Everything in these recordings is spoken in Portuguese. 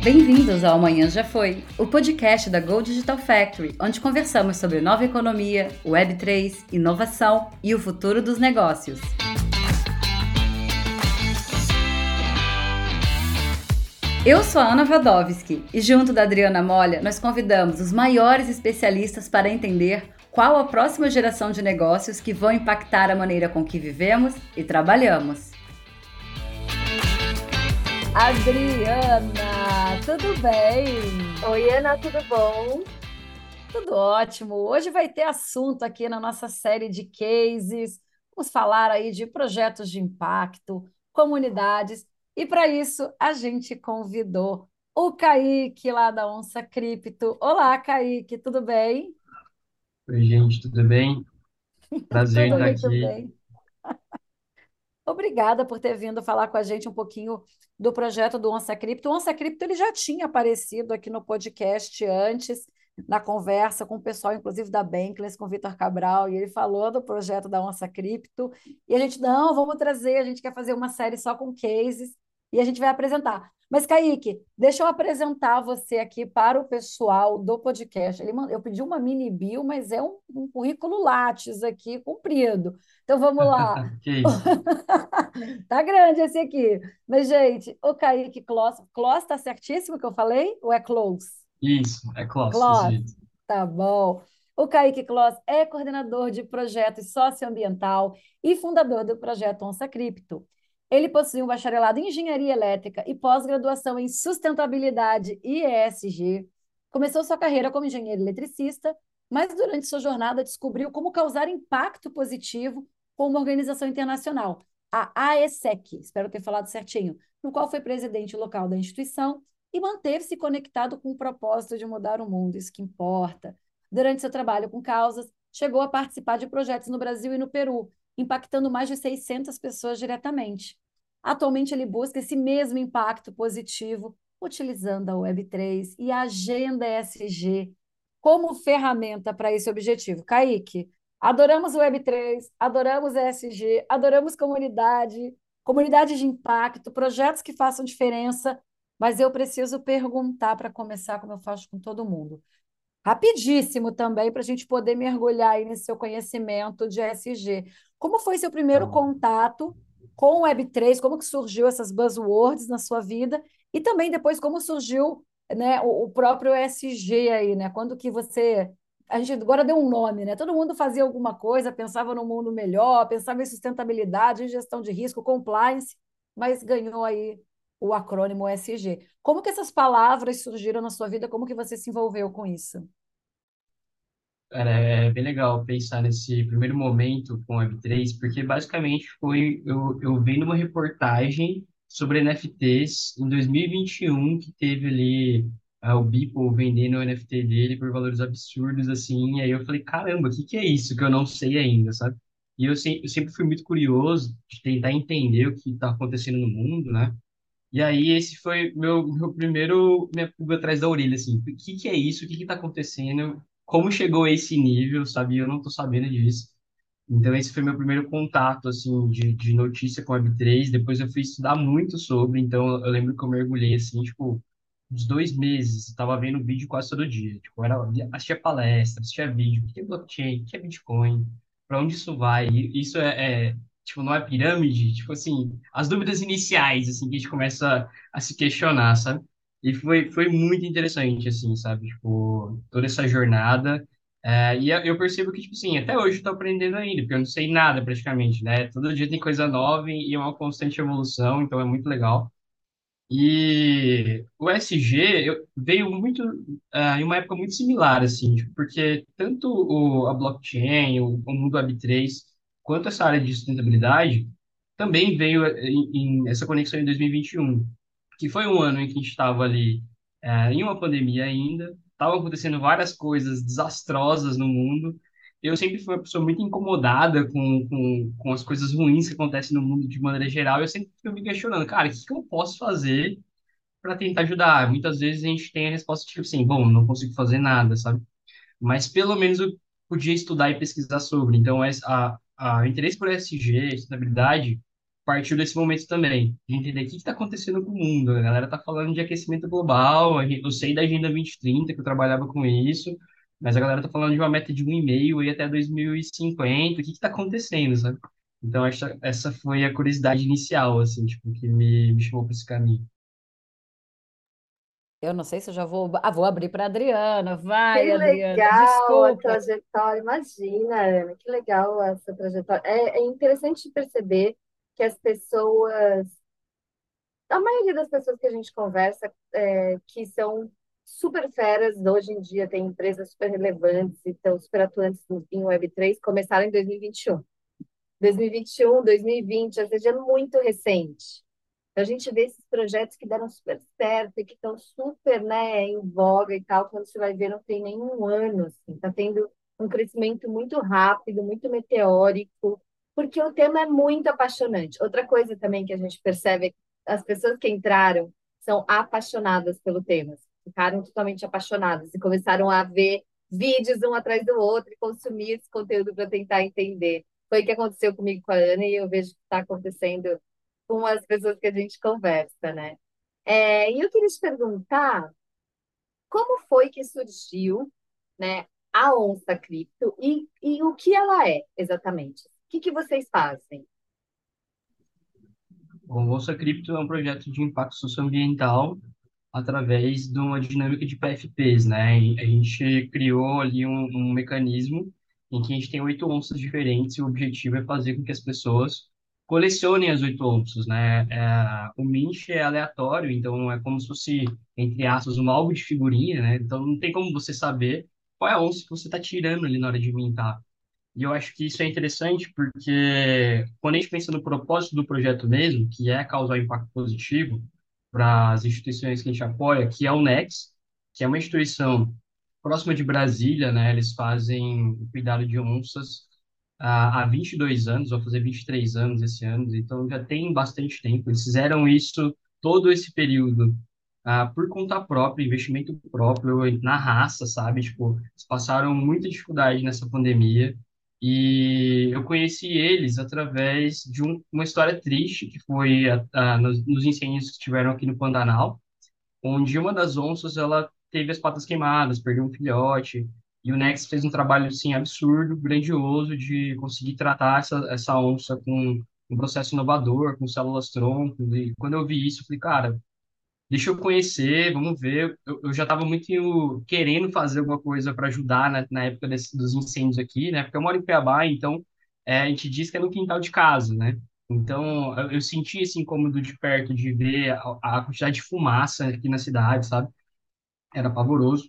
Bem-vindos ao Amanhã Já Foi, o podcast da Go Digital Factory, onde conversamos sobre nova economia, Web3, inovação e o futuro dos negócios. Eu sou a Ana Wadowski e junto da Adriana Molha, nós convidamos os maiores especialistas para entender qual a próxima geração de negócios que vão impactar a maneira com que vivemos e trabalhamos. Adriana, tudo bem? Oi, Ana, tudo bom? Tudo ótimo. Hoje vai ter assunto aqui na nossa série de cases. Vamos falar aí de projetos de impacto, comunidades. E para isso, a gente convidou o Kaique lá da Onça Cripto. Olá, Kaique, tudo bem? Oi, gente, tudo bem? Prazer em Tudo estar muito aqui. bem. Obrigada por ter vindo falar com a gente um pouquinho do projeto do Onça Cripto. O Onça Cripto ele já tinha aparecido aqui no podcast antes, na conversa com o pessoal, inclusive da Bankless, com o Vitor Cabral, e ele falou do projeto da Onça Cripto. E a gente, não, vamos trazer, a gente quer fazer uma série só com cases, e a gente vai apresentar. Mas, Kaique, deixa eu apresentar você aqui para o pessoal do podcast. Eu pedi uma mini bio, mas é um currículo Lattes aqui, comprido. Então, vamos lá. Que isso? Tá grande esse aqui. Mas, gente, o Kaique Kloss. Kloss tá certíssimo que eu falei? Ou é close? Isso, é clássico desse Kloss. jeito. Tá bom. O Kaique Kloss é coordenador de projetos socioambiental e fundador do projeto Onça Cripto. Ele possui um bacharelado em engenharia elétrica e pós-graduação em sustentabilidade e ESG. Começou sua carreira como engenheiro eletricista, mas durante sua jornada descobriu como causar impacto positivo com uma organização internacional, a AESEC, espero ter falado certinho, no qual foi presidente local da instituição e manteve-se conectado com o propósito de mudar o mundo, isso que importa. Durante seu trabalho com causas, chegou a participar de projetos no Brasil e no Peru, impactando mais de 600 pessoas diretamente. Atualmente, ele busca esse mesmo impacto positivo, utilizando a Web3 e a Agenda ESG como ferramenta para esse objetivo. Kaique, adoramos o Web3, adoramos ESG, adoramos comunidade, comunidade de impacto, projetos que façam diferença, mas eu preciso perguntar para começar, como eu faço com todo mundo. Rapidíssimo também, para a gente poder mergulhar aí nesse seu conhecimento de ESG. Como foi seu Tá primeiro bom. contato com o Web3? Como que surgiu essas buzzwords na sua vida? E também depois como surgiu, né, o próprio ESG aí, né? Quando que você... A gente agora deu um nome, né? Todo mundo fazia alguma coisa, pensava no mundo melhor, pensava em sustentabilidade, em gestão de risco, compliance, mas ganhou aí o acrônimo ESG. Como que essas palavras surgiram na sua vida? Como que você se envolveu com isso? Cara, é bem legal pensar nesse primeiro momento com a Web3, porque basicamente foi eu vendo uma reportagem sobre NFTs em 2021 que teve ali o Beeple vendendo o NFT dele por valores absurdos, assim, e aí eu falei, caramba, o que que é isso que eu não sei ainda, sabe? E eu sempre fui muito curioso de tentar entender o que está acontecendo no mundo, né? E aí esse foi meu primeiro, minha pulga atrás da orelha, assim, o que que é isso? O que que tá acontecendo? Como chegou a esse nível, sabe? Eu não tô sabendo disso. Então esse foi meu primeiro contato, assim, de notícia com a Web3. Depois eu fui estudar muito sobre, então eu lembro que eu mergulhei, assim, tipo, uns 2 meses, estava vendo vídeo quase todo dia. Tipo, assistia palestra, assistia vídeo, o que é blockchain, o que é Bitcoin, para onde isso vai? E isso tipo, não é pirâmide? Tipo assim, as dúvidas iniciais, assim, que a gente começa a se questionar, sabe? E foi muito interessante, assim, sabe? Tipo, toda essa jornada. Eu percebo que, tipo assim, até hoje eu tô aprendendo ainda, porque eu não sei nada praticamente, né? Todo dia tem coisa nova e é uma constante evolução, então é muito legal. E o SG veio muito em uma época muito similar, assim, tipo, porque tanto a blockchain, o mundo Web3, quanto essa área de sustentabilidade também veio em essa conexão em 2021, que foi um ano em que a gente estava ali em uma pandemia ainda, estavam acontecendo várias coisas desastrosas no mundo. Eu sempre fui uma pessoa muito incomodada com as coisas ruins que acontecem no mundo de maneira geral. Eu sempre fico me questionando, cara, o que que eu posso fazer para tentar ajudar? Muitas vezes a gente tem a resposta tipo assim, bom, não consigo fazer nada, sabe? Mas pelo menos eu podia estudar e pesquisar sobre. Então, o interesse por ESG, sustentabilidade, partiu desse momento também, de entender o que está acontecendo com o mundo. A galera tá falando de aquecimento global, eu sei da Agenda 2030, que eu trabalhava com isso, mas a galera tá falando de uma meta de 1,5 aí até 2050, o que está acontecendo, sabe? Então, essa foi a curiosidade inicial, assim, tipo, que me chamou para esse caminho. Eu não sei se eu já vou. Ah, vou abrir para a Adriana. Vai, Que Adriana, legal a desculpa. trajetória. Imagina, Ana, que legal essa trajetória. É interessante perceber que as pessoas, a maioria das pessoas que a gente conversa, que são super feras, hoje em dia tem empresas super relevantes e estão super atuantes em Web3, começaram em 2021. 2021, 2020, ou seja, é muito recente. A gente vê esses projetos que deram super certo e que estão super, né, em voga e tal, quando você vai ver, não tem nenhum ano, assim, está tendo um crescimento muito rápido, muito meteórico, porque o tema é muito apaixonante. Outra coisa também que a gente percebe é que as pessoas que entraram são apaixonadas pelo tema, ficaram totalmente apaixonadas e começaram a ver vídeos um atrás do outro e consumir esse conteúdo para tentar entender. Foi o que aconteceu comigo com a Ana e eu vejo que está acontecendo com as pessoas que a gente conversa, né? E eu queria te perguntar como foi que surgiu, né, a Onça Cripto e o que ela é exatamente? O que vocês fazem? O Bolsa Cripto é um projeto de impacto socioambiental através de uma dinâmica de PFPs, né? E a gente criou ali um mecanismo em que a gente tem 8 onças diferentes e o objetivo é fazer com que as pessoas colecionem as 8 onças, né? O Mint é aleatório, então é como se fosse, entre aspas, um álbum de figurinha, né? Então não tem como você saber qual é a onça que você está tirando ali na hora de mintar. E eu acho que isso é interessante porque quando a gente pensa no propósito do projeto mesmo, que é causar impacto positivo para as instituições que a gente apoia, que é o Nex, que é uma instituição próxima de Brasília, né? Eles fazem o cuidado de onças há 22 anos, vão fazer 23 anos esse ano, então já tem bastante tempo. Eles fizeram isso todo esse período por conta própria, investimento próprio na raça, sabe? Tipo, eles passaram muita dificuldade nessa pandemia e eu conheci eles através de uma história triste que foi nos incêndios que tiveram aqui no Pantanal, onde uma das onças ela teve as patas queimadas, perdeu um filhote, e o Nex fez um trabalho assim absurdo, grandioso de conseguir tratar essa onça com um processo inovador, com células tronco, e quando eu vi isso, eu falei, cara, deixa eu conhecer, vamos ver. Eu já estava muito querendo fazer alguma coisa para ajudar na época dos incêndios aqui, né? Porque eu moro em Cuiabá, então a gente diz que é no quintal de casa, né? Então eu senti esse incômodo de perto de ver a quantidade de fumaça aqui na cidade, sabe? Era pavoroso.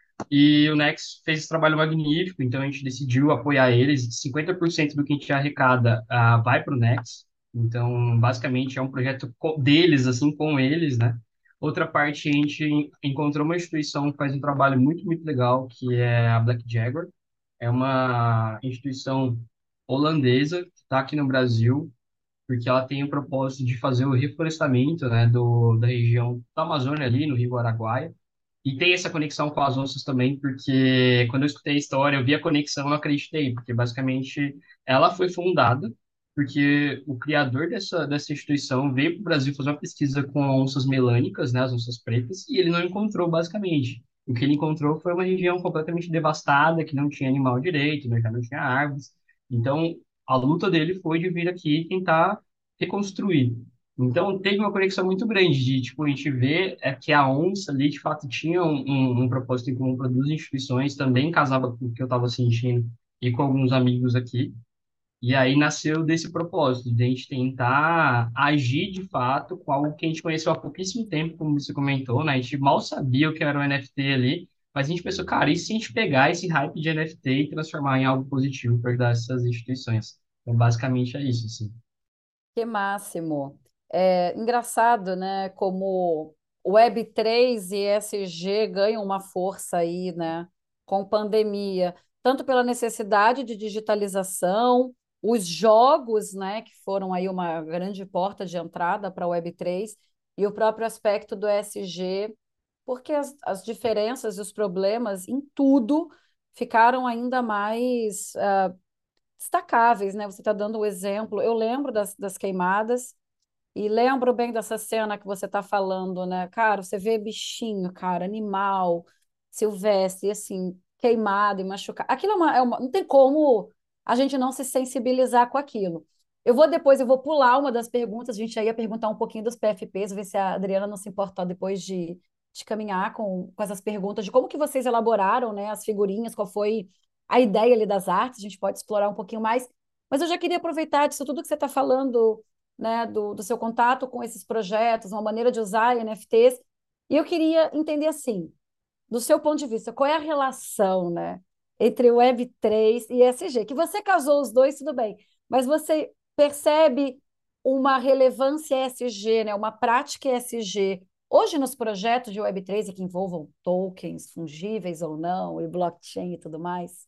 E o Nex fez esse trabalho magnífico, então a gente decidiu apoiar eles. 50% do que a gente arrecada vai para o Nex. Então, basicamente, é um projeto deles, assim, com eles, né? Outra parte, a gente encontrou uma instituição que faz um trabalho muito, muito legal, que é a Black Jaguar. É uma instituição holandesa que está aqui no Brasil, porque ela tem o propósito de fazer o reflorestamento, né, da região da Amazônia ali, no Rio Araguaia. E tem essa conexão com as onças também, porque quando eu escutei a história, eu vi a conexão, eu não acreditei, porque basicamente ela foi fundada porque o criador dessa instituição veio para o Brasil fazer uma pesquisa com onças melânicas, né, as onças pretas, e ele não encontrou, basicamente. O que ele encontrou foi uma região completamente devastada, que não tinha animal direito, né, já não tinha árvores. Então, a luta dele foi de vir aqui e tentar reconstruir. Então, teve uma conexão muito grande de, tipo, a gente vê que a onça ali, de fato, tinha um propósito em comum para duas instituições, também casava com o que eu estava sentindo e com alguns amigos aqui. E aí nasceu desse propósito, de a gente tentar agir, de fato, com algo que a gente conheceu há pouquíssimo tempo, como você comentou, né? A gente mal sabia o que era o NFT ali, mas a gente pensou, cara, e se a gente pegar esse hype de NFT e transformar em algo positivo para ajudar essas instituições? Então, basicamente é isso, assim. Que máximo. É engraçado, né? Como o Web3 e ESG ganham uma força aí, né? Com pandemia, tanto pela necessidade de digitalização, os jogos, né? Que foram aí uma grande porta de entrada para o Web3, e o próprio aspecto do ESG, porque as diferenças e os problemas em tudo ficaram ainda mais destacáveis, né? Você está dando o exemplo. Eu lembro das queimadas e lembro bem dessa cena que você está falando, né? Cara, você vê bichinho, cara, animal, silvestre, e assim, queimado e machucado. Aquilo não tem como a gente não se sensibilizar com aquilo. Eu vou pular uma das perguntas, a gente já ia perguntar um pouquinho dos PFPs, ver se a Adriana não se importou depois de caminhar com essas perguntas, de como que vocês elaboraram, né, as figurinhas, qual foi a ideia ali das artes, a gente pode explorar um pouquinho mais. Mas eu já queria aproveitar disso tudo que você está falando, né, do seu contato com esses projetos, uma maneira de usar NFTs. E eu queria entender assim, do seu ponto de vista, qual é a relação, né, entre o Web3 e ESG? Que você casou os dois, tudo bem, mas você percebe uma relevância ESG, né, uma prática ESG hoje nos projetos de Web3 e que envolvam tokens fungíveis ou não, e blockchain e tudo mais?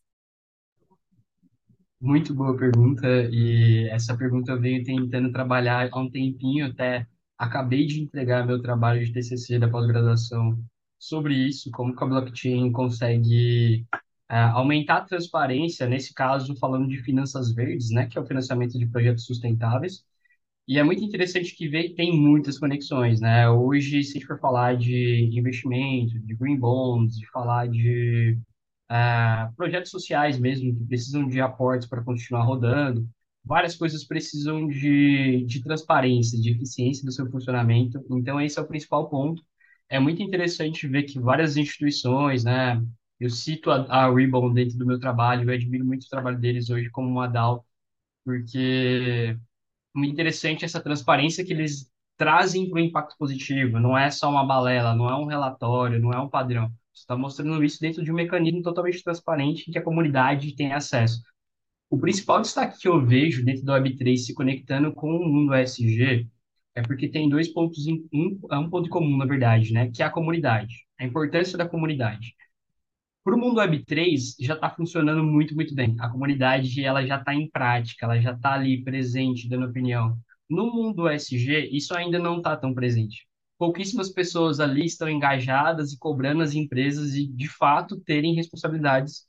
Muito boa pergunta, e essa pergunta eu venho tentando trabalhar há um tempinho, até acabei de entregar meu trabalho de TCC da pós-graduação sobre isso, como que a blockchain consegue aumentar a transparência, nesse caso falando de finanças verdes, né, que é o financiamento de projetos sustentáveis, e é muito interessante que vê que tem muitas conexões, né? Hoje, se a gente for falar de investimento, de green bonds, de falar de projetos sociais mesmo, que precisam de aportes para continuar rodando. Várias coisas precisam de transparência, de eficiência do seu funcionamento. Então, esse é o principal ponto. É muito interessante ver que várias instituições, né? Eu cito a Ribbon dentro do meu trabalho, eu admiro muito o trabalho deles hoje como uma DAO, porque é muito interessante essa transparência que eles trazem para o impacto positivo. Não é só uma balela, não é um relatório, não é um padrão. Você está mostrando isso dentro de um mecanismo totalmente transparente que a comunidade tem acesso. O principal destaque que eu vejo dentro do Web3 se conectando com o mundo ESG é porque tem dois pontos, um ponto em comum, na verdade, né? Que é a comunidade, a importância da comunidade. Para o mundo Web3 já está funcionando muito, muito bem. A comunidade ela já está em prática, ela já está ali presente, dando opinião. No mundo ESG, isso ainda não está tão presente. Pouquíssimas pessoas ali estão engajadas e cobrando as empresas e, de fato, terem responsabilidades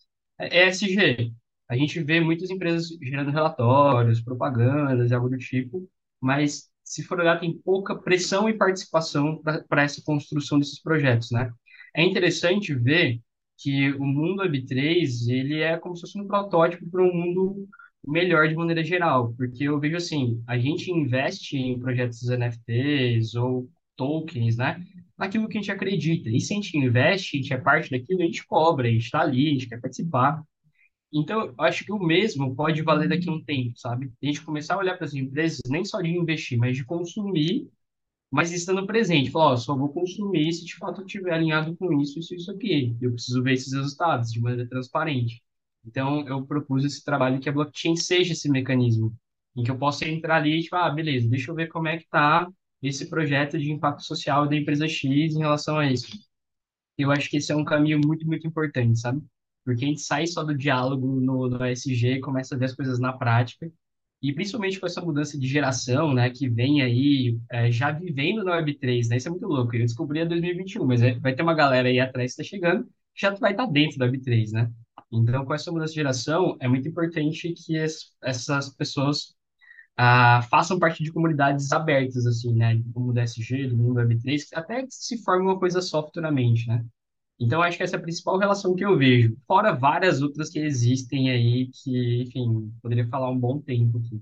ESG. A gente vê muitas empresas gerando relatórios, propagandas e algo do tipo, mas, se for olhar, tem pouca pressão e participação para essa construção desses projetos, né? É interessante ver que o mundo Web3, ele é como se fosse um protótipo para um mundo melhor de maneira geral, porque eu vejo assim, a gente investe em projetos NFTs ou tokens, né? Naquilo que a gente acredita. E se a gente investe, a gente é parte daquilo, a gente cobra, a gente está ali, a gente quer participar. Então, eu acho que o mesmo pode valer daqui a um tempo, sabe? A gente começar a olhar para as empresas, nem só de investir, mas de consumir, mas estando presente, falar, ó, só vou consumir se de fato eu estiver alinhado com isso aqui. Eu preciso ver esses resultados de maneira transparente. Então, eu propus esse trabalho que a blockchain seja esse mecanismo, em que eu possa entrar ali e, tipo, ah, beleza, deixa eu ver como é que está esse projeto de impacto social da empresa X em relação a isso. Eu acho que esse é um caminho muito, muito importante, sabe? Porque a gente sai só do diálogo no ESG e começa a ver as coisas na prática. E principalmente com essa mudança de geração, né, que vem aí já vivendo na Web3, né? Isso é muito louco. Eu descobri em 2021, mas vai ter uma galera aí atrás que está chegando, que já vai estar dentro da Web3, né? Então, com essa mudança de geração, é muito importante que essas pessoas façam parte de comunidades abertas, assim, né? Do mundo ESG, do mundo Web3, até que se forme uma coisa só futuramente, né? Então, acho que essa é a principal relação que eu vejo. Fora várias outras que existem aí, que, enfim, poderia falar um bom tempo aqui.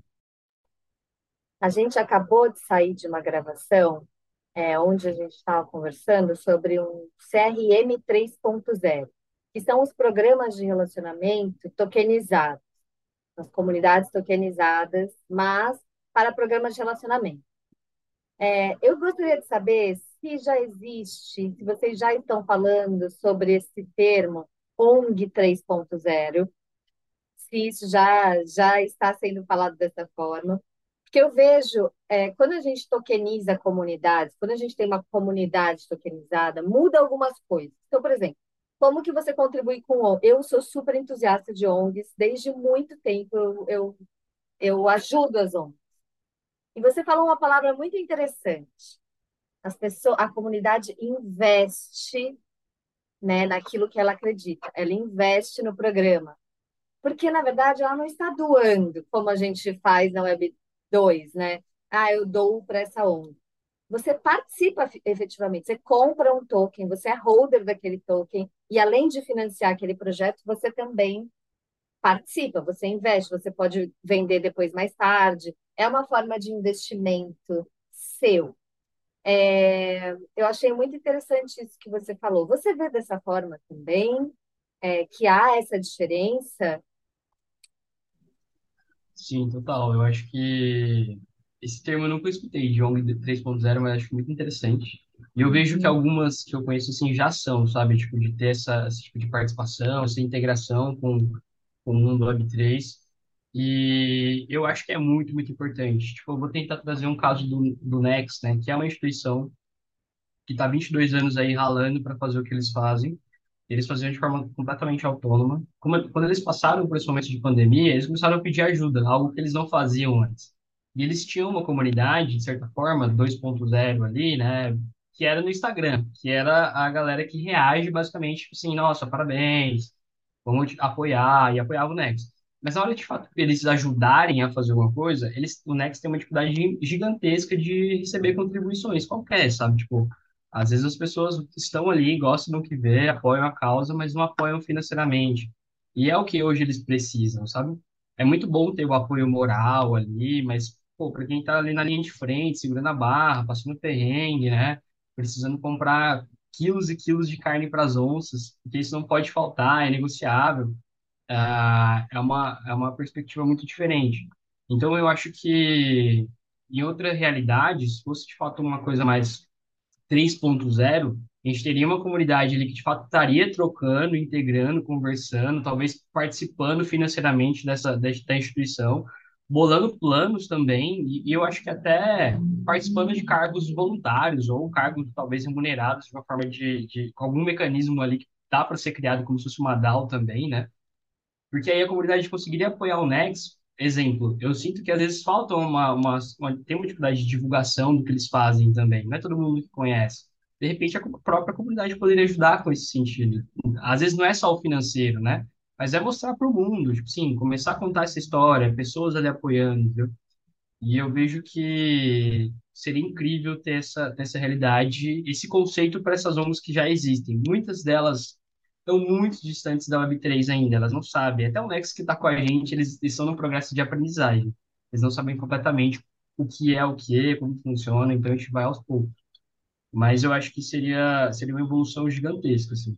A gente acabou de sair de uma gravação, onde a gente estava conversando sobre um CRM 3.0, que são os programas de relacionamento tokenizados, as comunidades tokenizadas, mas para programas de relacionamento. Eu gostaria de saber se já existe, se vocês já estão falando sobre esse termo ONG 3.0, se isso já está sendo falado dessa forma. Porque eu vejo, quando a gente tokeniza comunidades, quando a gente tem uma comunidade tokenizada, muda algumas coisas. Então, por exemplo, como que você contribui com o ONG? Eu sou super entusiasta de ONGs, desde muito tempo eu ajudo as ONGs. E você falou uma palavra muito interessante. A comunidade investe, né, naquilo que ela acredita. Ela investe no programa. Porque, na verdade, ela não está doando, como a gente faz na Web 2, né? Ah, eu dou para essa ONG. Você participa efetivamente, você compra um token, você é holder daquele token, e além de financiar aquele projeto, você também participa, você investe, você pode vender depois mais tarde. É uma forma de investimento seu. Eu achei muito interessante isso que você falou. Você vê dessa forma também, que há essa diferença? Sim, total. Eu acho que esse termo eu nunca escutei, de ONG 3.0, mas acho muito interessante. E eu vejo que Uhum. algumas que eu conheço, assim, já são, sabe? Tipo, de ter esse tipo de participação, essa integração com o mundo Web3. E eu acho que é muito, muito importante. Tipo, eu vou tentar trazer um caso do Next, né? Que é uma instituição que está 22 anos aí ralando para fazer o que eles fazem. Eles faziam de forma completamente autônoma. Quando eles passaram por esse momento de pandemia, eles começaram a pedir ajuda, algo que eles não faziam antes. E eles tinham uma comunidade, de certa forma, 2.0 ali, né? Que era no Instagram, que era a galera que reage basicamente, tipo assim, nossa, parabéns, vamos te apoiar, e apoiava o Next. Mas na hora de fato eles ajudarem a fazer alguma coisa, o Next tem uma dificuldade gigantesca de receber contribuições qualquer, sabe? Tipo, às vezes as pessoas estão ali, gostam do que vê, apoiam a causa, mas não apoiam financeiramente. E é o que hoje eles precisam, sabe? É muito bom ter o apoio moral ali, mas, pô, para quem tá ali na linha de frente, segurando a barra, passando perrengue, né? Precisando comprar quilos e quilos de carne para as onças, porque isso não pode faltar, é negociável. É uma perspectiva muito diferente. Então, eu acho que em outra realidade, se fosse de fato uma coisa mais 3.0, a gente teria uma comunidade ali que de fato estaria trocando, integrando, conversando, talvez participando financeiramente da instituição, bolando planos também, e eu acho que até participando de cargos voluntários ou cargos talvez remunerados de uma forma com algum mecanismo ali que dá para ser criado como se fosse uma DAO também, né? Porque aí a comunidade conseguiria apoiar o Nex. Exemplo, eu sinto que às vezes falta tem uma dificuldade de divulgação do que eles fazem também. Não é todo mundo que conhece. De repente, a própria comunidade poderia ajudar com esse sentido. Às vezes não é só o financeiro, né? Mas é mostrar para o mundo, tipo assim, começar a contar essa história, pessoas ali apoiando, entendeu? E eu vejo que seria incrível ter essa realidade, esse conceito para essas ONGs que já existem. Muitas delas estão muito distantes da Web3 ainda, elas não sabem. Até o Nex que está com a gente, eles estão no progresso de aprendizagem. Eles não sabem completamente o que é, como funciona, então a gente vai aos poucos. Mas eu acho que seria uma evolução gigantesca, assim.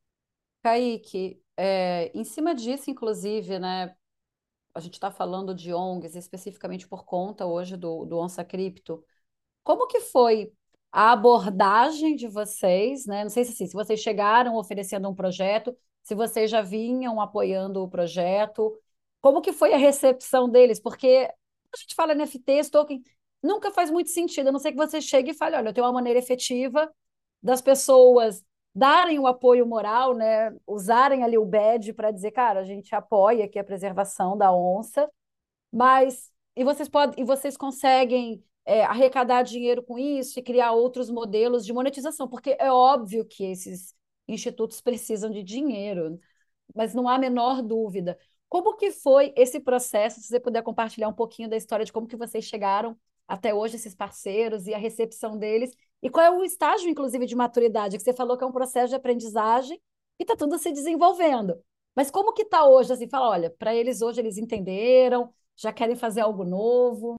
Kaique, em cima disso, inclusive, né, a gente está falando de ONGs especificamente por conta hoje do Onça Cripto. Como que foi a abordagem de vocês, né? Não sei se, assim, se vocês chegaram oferecendo um projeto, se vocês já vinham apoiando o projeto, como que foi a recepção deles? Porque a gente fala NFTs, token, nunca faz muito sentido, a não ser que você chegue e fale, olha, eu tenho uma maneira efetiva das pessoas darem o apoio moral, né? Usarem ali o badge para dizer, cara, a gente apoia aqui a preservação da onça, mas e vocês conseguem arrecadar dinheiro com isso e criar outros modelos de monetização, porque é óbvio que esses institutos precisam de dinheiro, mas não há a menor dúvida. Como que foi esse processo? Se você puder compartilhar um pouquinho da história de como que vocês chegaram até hoje, esses parceiros e a recepção deles, e qual é o estágio, inclusive, de maturidade, que você falou que é um processo de aprendizagem e está tudo se desenvolvendo. Mas como que está hoje? Assim, fala, olha, para eles hoje eles entenderam, já querem fazer algo novo.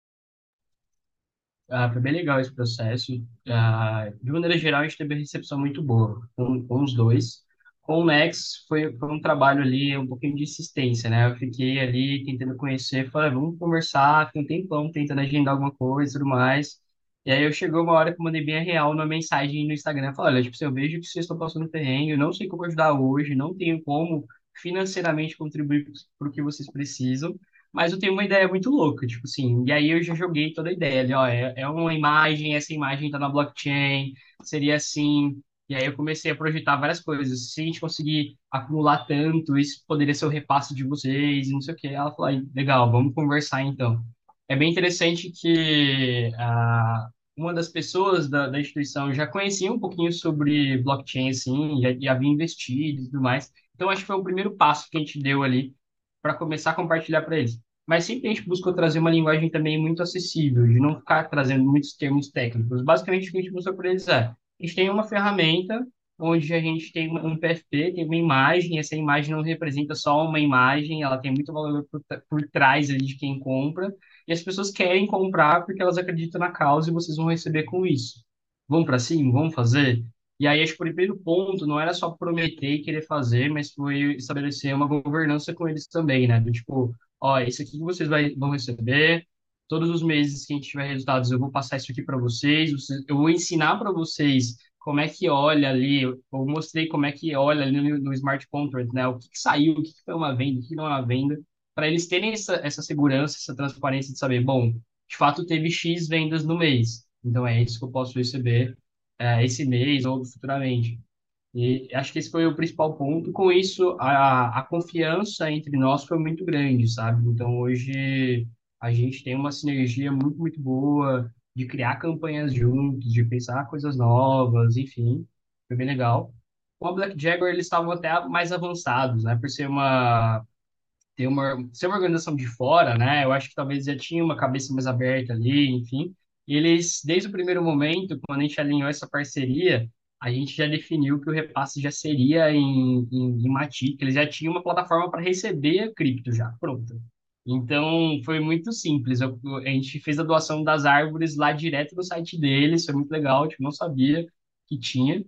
Foi bem legal esse processo. De maneira geral, a gente teve uma recepção muito boa com os dois. Com o Nex, foi um trabalho ali, um pouquinho de insistência, né? Eu fiquei ali tentando conhecer, falei, vamos conversar, fiquei um tempão tentando agendar alguma coisa e tudo mais. E aí chegou uma hora que eu mandei bem a real numa mensagem no Instagram. Falei, olha, tipo, assim, eu vejo que vocês estão passando perrengue, eu não sei como ajudar hoje, não tenho como financeiramente contribuir para o que vocês precisam. Mas eu tenho uma ideia muito louca, tipo assim, e aí eu já joguei toda a ideia ali, ó, é uma imagem, essa imagem tá na blockchain, seria assim, e aí eu comecei a projetar várias coisas, se a gente conseguir acumular tanto, isso poderia ser o repasse de vocês, e não sei o que, ela falou, "Ai, legal, vamos conversar então." É bem interessante que uma das pessoas da instituição já conhecia um pouquinho sobre blockchain, assim, já havia investido e tudo mais, então acho que foi o primeiro passo que a gente deu ali, para começar a compartilhar para eles. Mas sempre a gente buscou trazer uma linguagem também muito acessível, de não ficar trazendo muitos termos técnicos. Basicamente, o que a gente mostrou para eles a gente tem uma ferramenta onde a gente tem um PFP, tem uma imagem, essa imagem não representa só uma imagem, ela tem muito valor por trás ali de quem compra, e as pessoas querem comprar porque elas acreditam na causa e vocês vão receber com isso. Vamos para cima? Vamos fazer? E aí, acho que o primeiro ponto não era só prometer e querer fazer, mas foi estabelecer uma governança com eles também, né? Do tipo, ó, isso aqui que vocês vão receber, todos os meses que a gente tiver resultados, eu vou passar isso aqui para vocês, eu vou ensinar para vocês como é que olha ali, eu mostrei como é que olha ali no Smart Contract, né? O que que saiu, o que que foi uma venda, o que que não é uma venda, para eles terem essa segurança, essa transparência de saber, bom, de fato teve X vendas no mês, então é isso que eu posso receber esse mês ou futuramente. E acho que esse foi o principal ponto. Com isso, a confiança entre nós foi muito grande, sabe? Então, hoje, a gente tem uma sinergia muito, muito boa de criar campanhas juntos, de pensar coisas novas, enfim, foi bem legal. Com a Black Jaguar, eles estavam até mais avançados, né? Por ser uma organização de fora, né? Eu acho que talvez já tinha uma cabeça mais aberta ali, enfim. E eles, desde o primeiro momento, quando a gente alinhou essa parceria, a gente já definiu que o repasse já seria em Matic, eles já tinham uma plataforma para receber a cripto já, pronta. Então, foi muito simples. A gente fez a doação das árvores lá direto no site deles, foi muito legal, tipo, não sabia que tinha.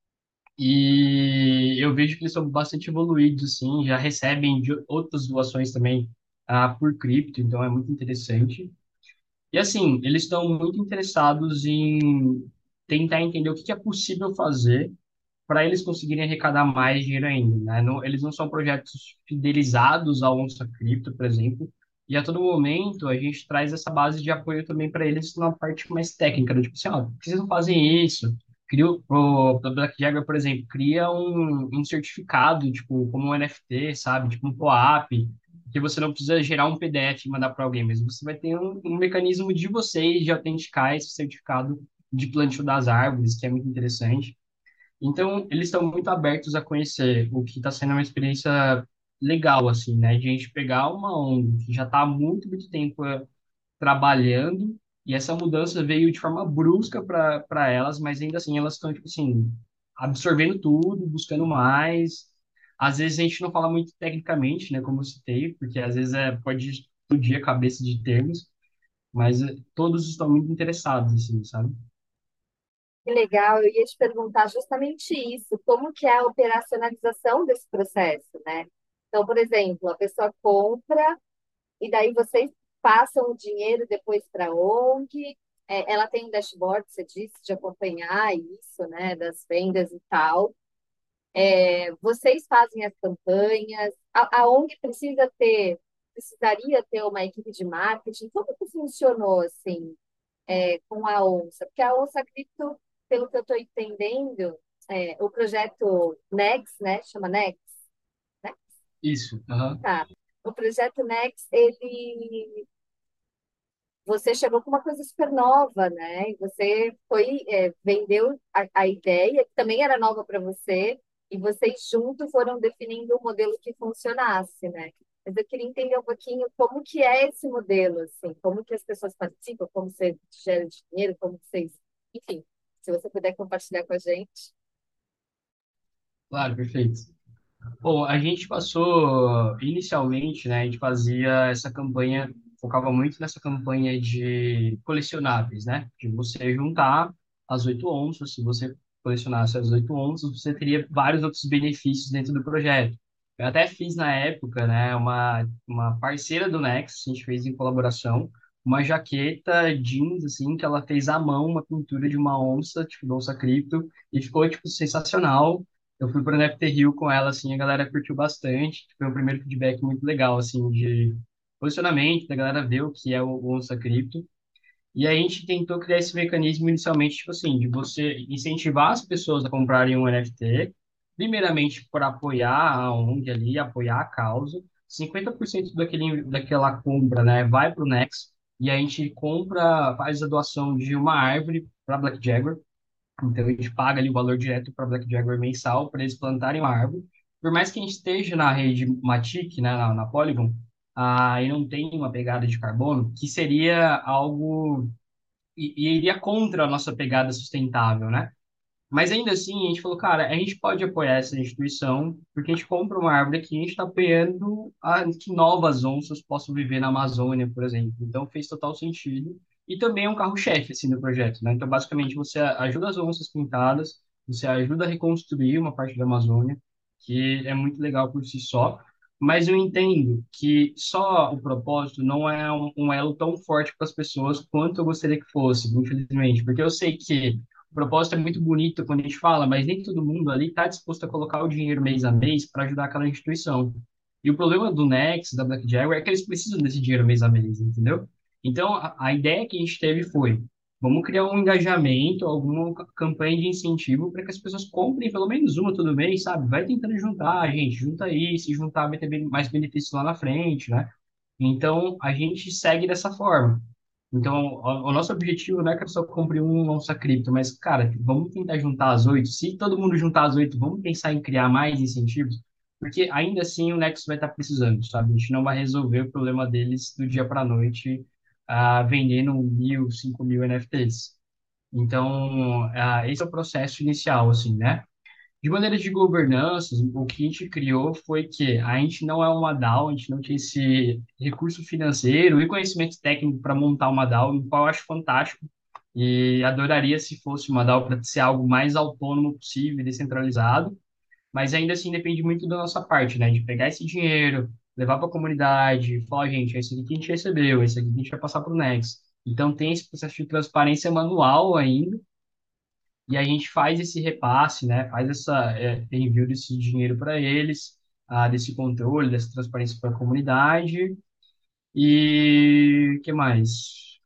E eu vejo que eles são bastante evoluídos, assim, já recebem de outras doações também por cripto, então é muito interessante. E assim, eles estão muito interessados em tentar entender o que que é possível fazer para eles conseguirem arrecadar mais dinheiro ainda, né? Eles não são projetos fidelizados ao Onça Cripto, por exemplo, e a todo momento a gente traz essa base de apoio também para eles na parte mais técnica, do tipo assim, ó, por que vocês não fazem isso? Cria o Black Jagger, por exemplo, cria um certificado, tipo, como um NFT, sabe? Tipo um POAP, que você não precisa gerar um PDF e mandar para alguém, mas você vai ter um mecanismo de vocês de autenticar esse certificado de plantio das árvores, que é muito interessante. Então, eles estão muito abertos a conhecer, o que está sendo uma experiência legal, assim, né? De a gente pegar uma ONG que já está há muito, muito tempo trabalhando, e essa mudança veio de forma brusca para elas, mas ainda assim elas estão, tipo assim, absorvendo tudo, buscando mais. Às vezes a gente não fala muito tecnicamente, né? Como eu citei, porque às vezes pode explodir a cabeça de termos, mas todos estão muito interessados, assim, sabe? Que legal, eu ia te perguntar justamente isso, como que é a operacionalização desse processo, né? Então, por exemplo, a pessoa compra e daí vocês passam o dinheiro depois para a ONG, ela tem um dashboard, você disse, de acompanhar isso, né, das vendas e tal. Vocês fazem as campanhas, a ONG precisaria ter uma equipe de marketing, como que funcionou, assim, com a Onça? Porque a Onça Cripto, pelo que eu estou entendendo, o projeto Next, né? Chama Next, né? Isso. Aham. Tá. O projeto Next, ele... Você chegou com uma coisa super nova, né? E você vendeu a ideia, que também era nova para você, e vocês juntos foram definindo um modelo que funcionasse, né? Mas eu queria entender um pouquinho como que é esse modelo, assim, como que as pessoas participam, como você gera dinheiro, como vocês... Enfim, se você puder compartilhar com a gente. Claro, perfeito. Bom, a gente passou, inicialmente, né, a gente fazia essa campanha, focava muito nessa campanha de colecionáveis, né? De você juntar as 8 onças, se você colecionasse as 8 onças, você teria vários outros benefícios dentro do projeto. Eu até fiz na época, né, uma parceira do Next, a gente fez em colaboração, uma jaqueta jeans, assim, que ela fez à mão, uma pintura de uma onça, tipo, da onça cripto, e ficou, tipo, sensacional. Eu fui para o NFT Rio com ela, assim, a galera curtiu bastante. Foi um primeiro feedback muito legal, assim, de posicionamento, da galera ver o que é o Onça Cripto. E aí a gente tentou criar esse mecanismo inicialmente, tipo assim, de você incentivar as pessoas a comprarem um NFT, primeiramente por apoiar a ONG ali, apoiar a causa. 50% daquela compra, né, vai para o Next, e a gente compra, faz a doação de uma árvore para Black Jaguar, então a gente paga ali o valor direto para Black Jaguar mensal para eles plantarem uma árvore. por mais que a gente esteja na rede Matic, né, na Polygon, e não tem uma pegada de carbono, que seria algo e iria contra a nossa pegada sustentável, né? Mas ainda assim, a gente falou, cara, a gente pode apoiar essa instituição, porque a gente compra uma árvore aqui, a gente está apoiando que novas onças possam viver na Amazônia, por exemplo. Então, fez total sentido. E também é um carro-chefe, assim, do projeto, né? Então, basicamente, você ajuda as onças pintadas, você ajuda a reconstruir uma parte da Amazônia, que é muito legal por si só. Mas eu entendo que só o propósito não é um elo tão forte para as pessoas quanto eu gostaria que fosse, infelizmente. Porque eu sei que o propósito é muito bonito quando a gente fala, mas nem todo mundo ali está disposto a colocar o dinheiro mês a mês para ajudar aquela instituição. E o problema do Next, da Black Jaguar, é que eles precisam desse dinheiro mês a mês, entendeu? Então, a ideia que a gente teve foi, vamos criar um engajamento, alguma campanha de incentivo para que as pessoas comprem pelo menos uma todo mês, sabe? Vai tentando juntar, gente, junta aí, se juntar vai ter mais benefícios lá na frente, né? Então, a gente segue dessa forma. Então, o nosso objetivo não é que a pessoa compre um nossa cripto, mas, cara, vamos tentar juntar as oito. Se todo mundo juntar as oito, vamos pensar em criar mais incentivos, porque ainda assim o Nexus vai estar precisando, sabe? A gente não vai resolver o problema deles do dia para a noite, vendendo 1.000, 5.000 NFTs. Então, esse é o processo inicial, assim, né? De maneira de governança, o que a gente criou foi que a gente não é uma DAO, a gente não tinha esse recurso financeiro e conhecimento técnico para montar uma DAO, o qual eu acho fantástico e adoraria se fosse uma DAO para ser algo mais autônomo possível e descentralizado, mas ainda assim depende muito da nossa parte, né? De pegar esse dinheiro, levar para a comunidade, falar, gente, é isso aqui que a gente recebeu, é isso aqui que a gente vai passar para o Next. Então tem esse processo de transparência manual ainda, e a gente faz esse repasse, né? Faz envio desse dinheiro para eles, desse controle, dessa transparência para a comunidade. E que mais?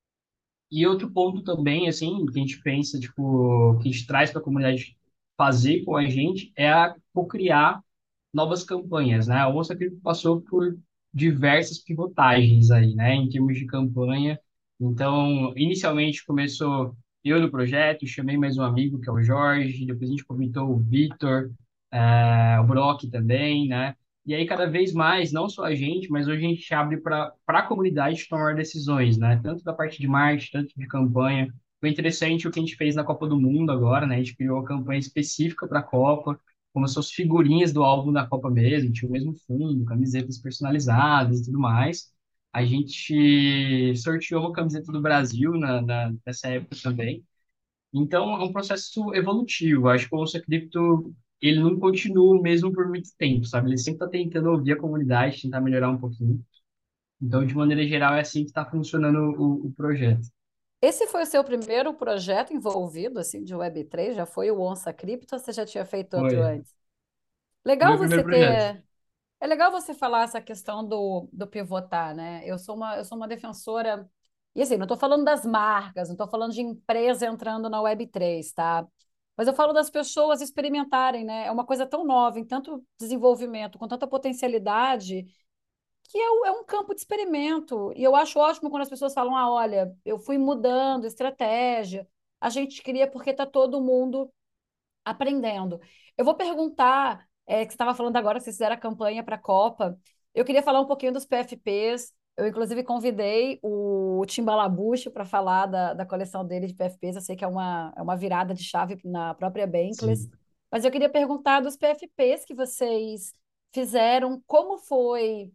E outro ponto também, assim, que a gente pensa, tipo, que a gente traz para a comunidade fazer com a gente é a co-criar novas campanhas, né? A Onça Cripto passou por diversas pivotagens aí, né, em termos de campanha. Então, inicialmente começou eu no projeto, chamei mais um amigo, que é o Jorge, depois a gente convidou o Vitor, o Brock também, né? E aí, cada vez mais, não só a gente, mas hoje a gente abre para a comunidade tomar decisões, né? Tanto da parte de marketing, tanto de campanha. Foi interessante o que a gente fez na Copa do Mundo agora, né? A gente criou uma campanha específica para a Copa, como se fossem figurinhas do álbum da Copa mesmo, tinha o mesmo fundo, camisetas personalizadas e tudo mais. A gente sorteou uma camiseta do Brasil nessa época também. Então, é um processo evolutivo. Acho que o Onça Cripto, ele não continua o mesmo por muito tempo, sabe? Ele sempre está tentando ouvir a comunidade, tentar melhorar um pouquinho. Então, de maneira geral, é assim que está funcionando o projeto. Esse foi o seu primeiro projeto envolvido, assim, de Web3? Já foi o Onça Cripto ou você já tinha feito outro Foi. antes? Foi Legal meu você primeiro projeto. ter. É legal você falar essa questão do pivotar, né? Eu sou uma defensora. E assim, não estou falando das marcas, não estou falando de empresa entrando na Web3, tá? Mas eu falo das pessoas experimentarem, né? É uma coisa tão nova, em tanto desenvolvimento, com tanta potencialidade, que é um campo de experimento. E eu acho ótimo quando as pessoas falam: ah, olha, eu fui mudando estratégia, a gente cria porque está todo mundo aprendendo. Eu vou perguntar, que você estava falando agora que vocês fizeram a campanha para a Copa. Eu queria falar um pouquinho dos PFPs. Eu, inclusive, convidei o Timbalabucho para falar da coleção dele de PFPs. Eu sei que é uma virada de chave na própria Bankless. Sim. Mas eu queria perguntar dos PFPs que vocês fizeram, como foi,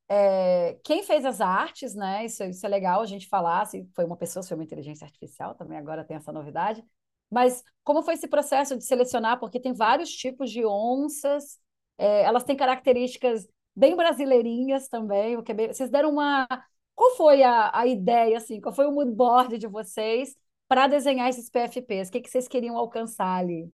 quem fez as artes, né? Isso é legal a gente falar, se foi uma pessoa, se foi uma inteligência artificial, também agora tem essa novidade. Mas como foi esse processo de selecionar? Porque tem vários tipos de onças, elas têm características bem brasileirinhas também. Vocês deram uma. Qual foi a ideia, assim? Qual foi o mood board de vocês para desenhar esses PFPs? O que vocês queriam alcançar ali?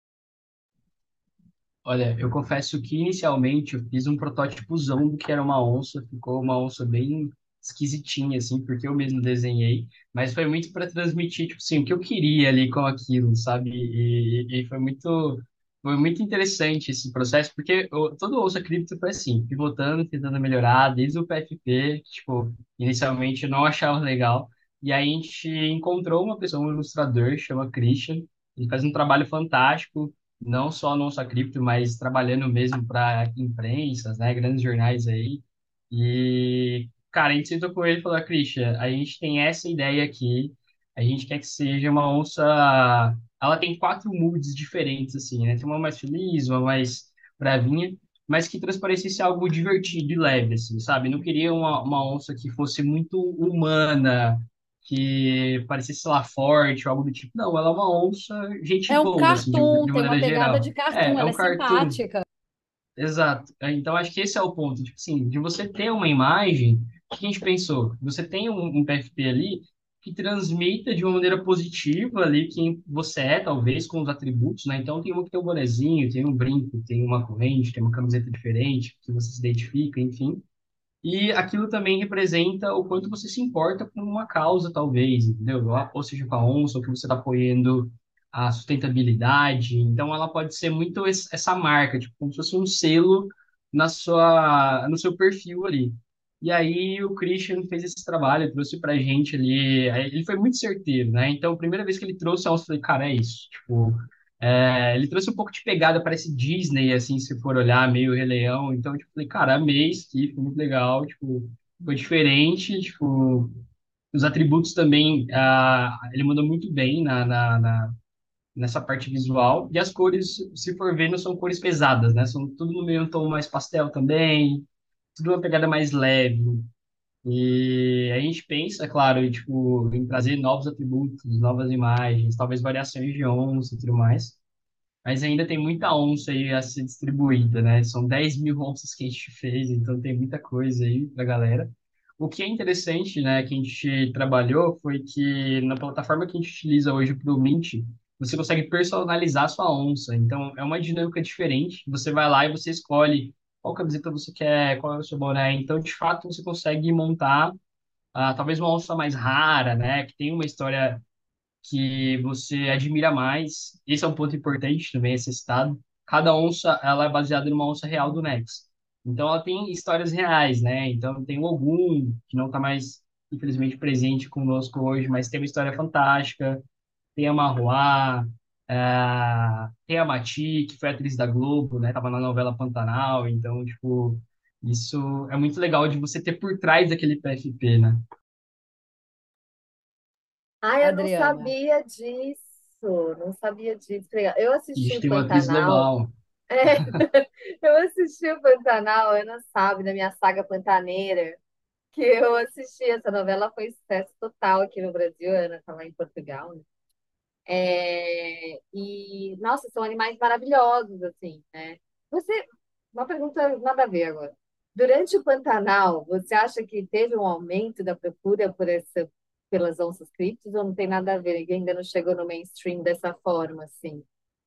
Olha, eu confesso que inicialmente eu fiz um protótipozão do que era uma onça, ficou uma onça bem esquisitinha, assim, porque eu mesmo desenhei, mas foi muito para transmitir, tipo assim, o que eu queria ali com aquilo, sabe? E foi muito interessante esse processo, porque todo onça cripto foi assim, pivotando, tentando melhorar, desde o PFP, que, tipo, inicialmente eu não achava legal, e aí a gente encontrou uma pessoa, um ilustrador, chama Christian, ele faz um trabalho fantástico, não só no Onça Cripto, mas trabalhando mesmo para imprensas, né, grandes jornais aí. E, cara, a gente sentou com ele e falou, Christian, a gente tem essa ideia aqui, a gente quer que seja uma onça. Ela tem quatro moods diferentes, assim, né? Tem uma mais feliz, uma mais bravinha, mas que transparecesse algo divertido e leve, assim, sabe? Não queria uma onça que fosse muito humana, que parecesse, sei lá, forte ou algo do tipo. Não, ela é uma onça gente É um boa, assim, cartoon, de tem uma maneira pegada de geral. cartoon, É ela um é cartoon. simpática. Exato. Então, acho que esse é o ponto. Tipo assim, de você ter uma imagem, o que a gente pensou? Você tem um PFP ali que transmita de uma maneira positiva ali quem você é, talvez, com os atributos, né? Então, tem um que tem um bonezinho, tem um brinco, tem uma corrente, tem uma camiseta diferente, que você se identifica, enfim. E aquilo também representa o quanto você se importa com uma causa, talvez, entendeu? Ou seja, com a onça, ou que você está apoiando a sustentabilidade. Então, ela pode ser muito essa marca, tipo, como se fosse um selo no seu perfil ali. E aí, o Christian fez esse trabalho, trouxe pra gente ali. Ele foi muito certeiro, né? Então, a primeira vez que ele trouxe a onça, eu falei, cara, é isso. Tipo, ele trouxe um pouco de pegada, parece Disney, assim, se for olhar, meio Rei Leão. Então, tipo, falei, cara, amei isso aqui, foi muito legal, tipo, foi diferente, tipo, os atributos também, ele mandou muito bem nessa parte visual. E as cores, se for ver, não são cores pesadas, né? São tudo no meio um tom mais pastel também, tudo uma pegada mais leve. E a gente pensa, claro, tipo, em trazer novos atributos, novas imagens, talvez variações de onça e tudo mais. Mas ainda tem muita onça aí a ser distribuída, né? São 10 mil onças que a gente fez, então tem muita coisa aí pra galera. O que é interessante, né, que a gente trabalhou foi que na plataforma que a gente utiliza hoje para o Mint, você consegue personalizar a sua onça. Então é uma dinâmica diferente. Você vai lá e você escolhe qual camiseta você quer, qual é o seu boné. Então, de fato, você consegue montar talvez uma onça mais rara, né, que tem uma história que você admira mais. Esse é um ponto importante também, esse estado. Cada onça, ela é baseada numa onça real do Nex. Então, ela tem histórias reais, né? Então, tem o Ogum, que não está mais, infelizmente, presente conosco hoje, mas tem uma história fantástica. Tem a Marruá, tem a Mati, que foi atriz da Globo, né? Tava na novela Pantanal. Então, tipo, isso é muito legal de você ter por trás daquele PFP, né? Ah, eu não Adriana. sabia disso. Não sabia disso. Legal. Eu E a assisti gente o tem uma atriz Pantanal. global. É, eu assisti o Pantanal, Ana sabe, da minha saga pantaneira, que eu assisti. Essa novela foi sucesso total aqui no Brasil. A Ana tá lá em Portugal, né? E, nossa, são animais maravilhosos, assim, né? Você, uma pergunta nada a ver agora. Durante o Pantanal, você acha que teve um aumento da procura pelas onças criptos ou não tem nada a ver? Ainda não chegou no mainstream dessa forma, assim?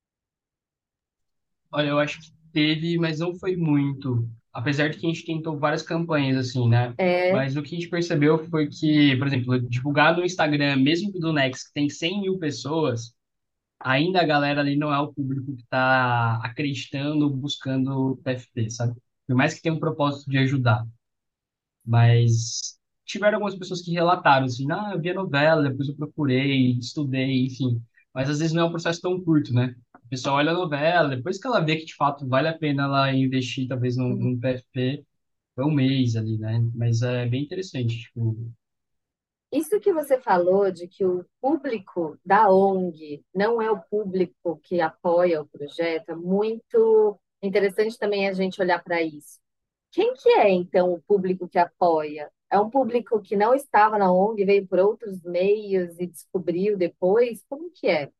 Olha, eu acho que teve, mas não foi muito. Apesar de que a gente tentou várias campanhas, assim, né? É, Mas o que a gente percebeu foi que, por exemplo, divulgar no Instagram, mesmo do Next, que tem 100 mil pessoas, ainda a galera ali não é o público que está acreditando, buscando o PFP, sabe? Por mais que tenha um propósito de ajudar. Mas tiveram algumas pessoas que relataram assim, eu vi a novela, depois eu procurei, estudei, enfim. Mas às vezes não é um processo tão curto, né? A pessoa olha a novela, depois que ela vê que de fato vale a pena ela investir talvez num PFP, foi um mês ali, né? Mas é bem interessante, tipo, isso que você falou de que o público da ONG não é o público que apoia o projeto, é muito interessante também a gente olhar para isso. Quem que é, então, o público que apoia? É um público que não estava na ONG, veio por outros meios e descobriu depois? Como que é?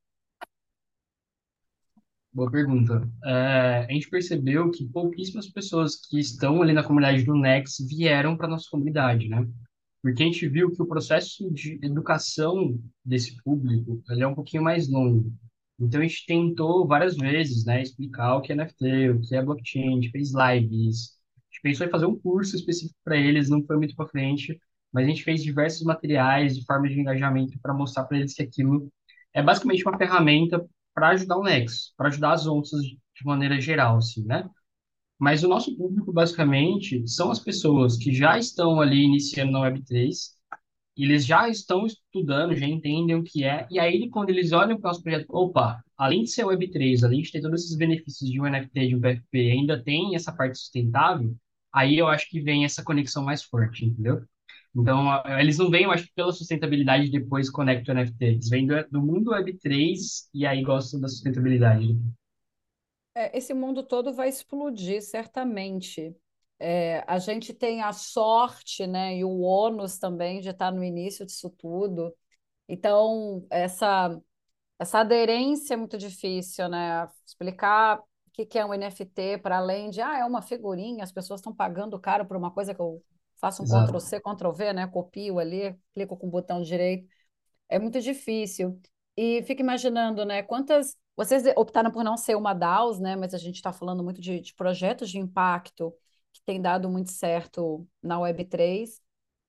boa pergunta. A gente percebeu que pouquíssimas pessoas que estão ali na comunidade do Nex vieram para nossa comunidade, né? Porque a gente viu que o processo de educação desse público, ele é um pouquinho mais longo. Então a gente tentou várias vezes, né, explicar o que é NFT, o que é blockchain, a gente fez lives, a gente pensou em fazer um curso específico para eles, não foi muito para frente, mas a gente fez diversos materiais de forma de engajamento para mostrar para eles que aquilo é basicamente uma ferramenta para ajudar o Nex, para ajudar as onças de maneira geral, assim, né? Mas o nosso público, basicamente, são as pessoas que já estão ali iniciando na Web3 eles já estão estudando, já entendem o que é, e aí quando eles olham para o nosso projeto, opa, além de ser Web3, além de ter todos esses benefícios de um NFT, de um PFP, ainda tem essa parte sustentável, aí eu acho que vem essa conexão mais forte, entendeu? Então, eles não vêm, eu acho, que pela sustentabilidade e depois conectam o NFT, eles vêm do mundo Web3 e aí gostam da sustentabilidade. Esse mundo todo vai explodir, certamente. A gente tem a sorte, né, e o ônus também de estar no início disso tudo. Então, essa aderência é muito difícil, né? Explicar o que que é um NFT para além de, é uma figurinha, as pessoas estão pagando caro por uma coisa que eu faço um Exato. Ctrl+C, Ctrl+V, né? Copio ali, clico com o botão direito. É muito difícil. E fico imaginando, né? Quantas. Vocês optaram por não ser uma DAOs, né? Mas a gente está falando muito de projetos de impacto que tem dado muito certo na Web3.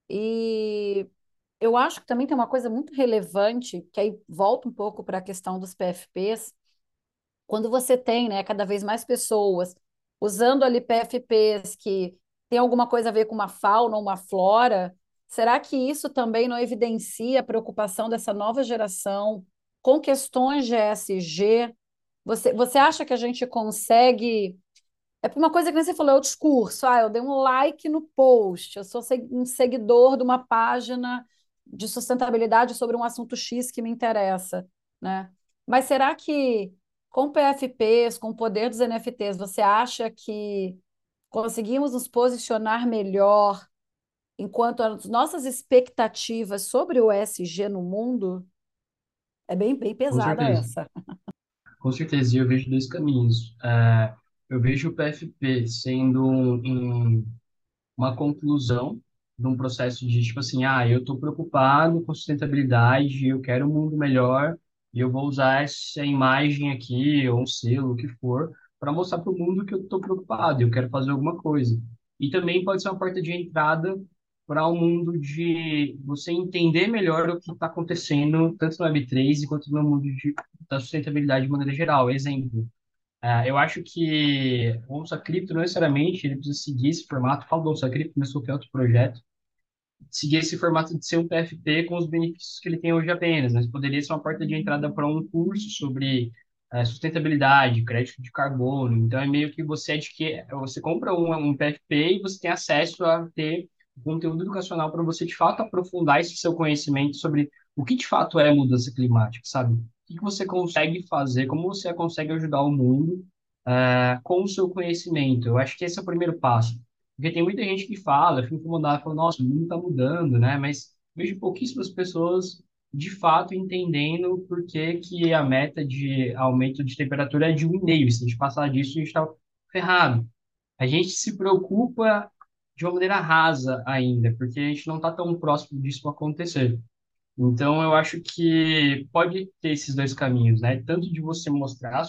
E eu acho que também tem uma coisa muito relevante, que aí volta um pouco para a questão dos PFPs. Quando você tem, né, cada vez mais pessoas usando ali PFPs que tem alguma coisa a ver com uma fauna ou uma flora, será que isso também não evidencia a preocupação dessa nova geração com questões de ESG? Você acha que a gente consegue é por uma coisa que nem você falou, é o discurso. Eu dei um like no post, eu sou um seguidor de uma página de sustentabilidade sobre um assunto X que me interessa, né? Mas será que com PFPs, com o poder dos NFTs, você acha que conseguimos nos posicionar melhor enquanto as nossas expectativas sobre o ESG no mundo é bem Com pesada certeza. essa. Com certeza, e eu vejo dois caminhos. Eu vejo o PFP sendo uma conclusão de um processo de, tipo assim, eu estou preocupado com sustentabilidade, eu quero um mundo melhor, e eu vou usar essa imagem aqui, ou um selo, o que for, para mostrar para o mundo que eu estou preocupado, eu quero fazer alguma coisa. E também pode ser uma porta de entrada para um mundo de você entender melhor o que está acontecendo, tanto no Web3 quanto no mundo da sustentabilidade de maneira geral. Exemplo, eu acho que o Onça Cripto, não necessariamente, ele precisa seguir esse formato. Falo do Onça Cripto, mas sou que é outro projeto. Seguir esse formato de ser um PFP com os benefícios que ele tem hoje apenas, mas poderia ser uma porta de entrada para um curso sobre sustentabilidade, crédito de carbono. Então, é meio que você compra um PFP e você tem acesso a ter conteúdo educacional para você, de fato, aprofundar esse seu conhecimento sobre o que, de fato, é mudança climática, sabe? O que que você consegue fazer, como você consegue ajudar o mundo com o seu conhecimento. Eu acho que esse é o primeiro passo. Porque tem muita gente que fala, fica incomodada, fala, nossa, o mundo está mudando, né? Mas vejo pouquíssimas pessoas de fato entendendo por que que a meta de aumento de temperatura é de 1,5. Se a gente passar disso, a gente está ferrado. A gente se preocupa de uma maneira rasa ainda, porque a gente não está tão próximo disso acontecer. Então, eu acho que pode ter esses dois caminhos, né? Tanto de você mostrar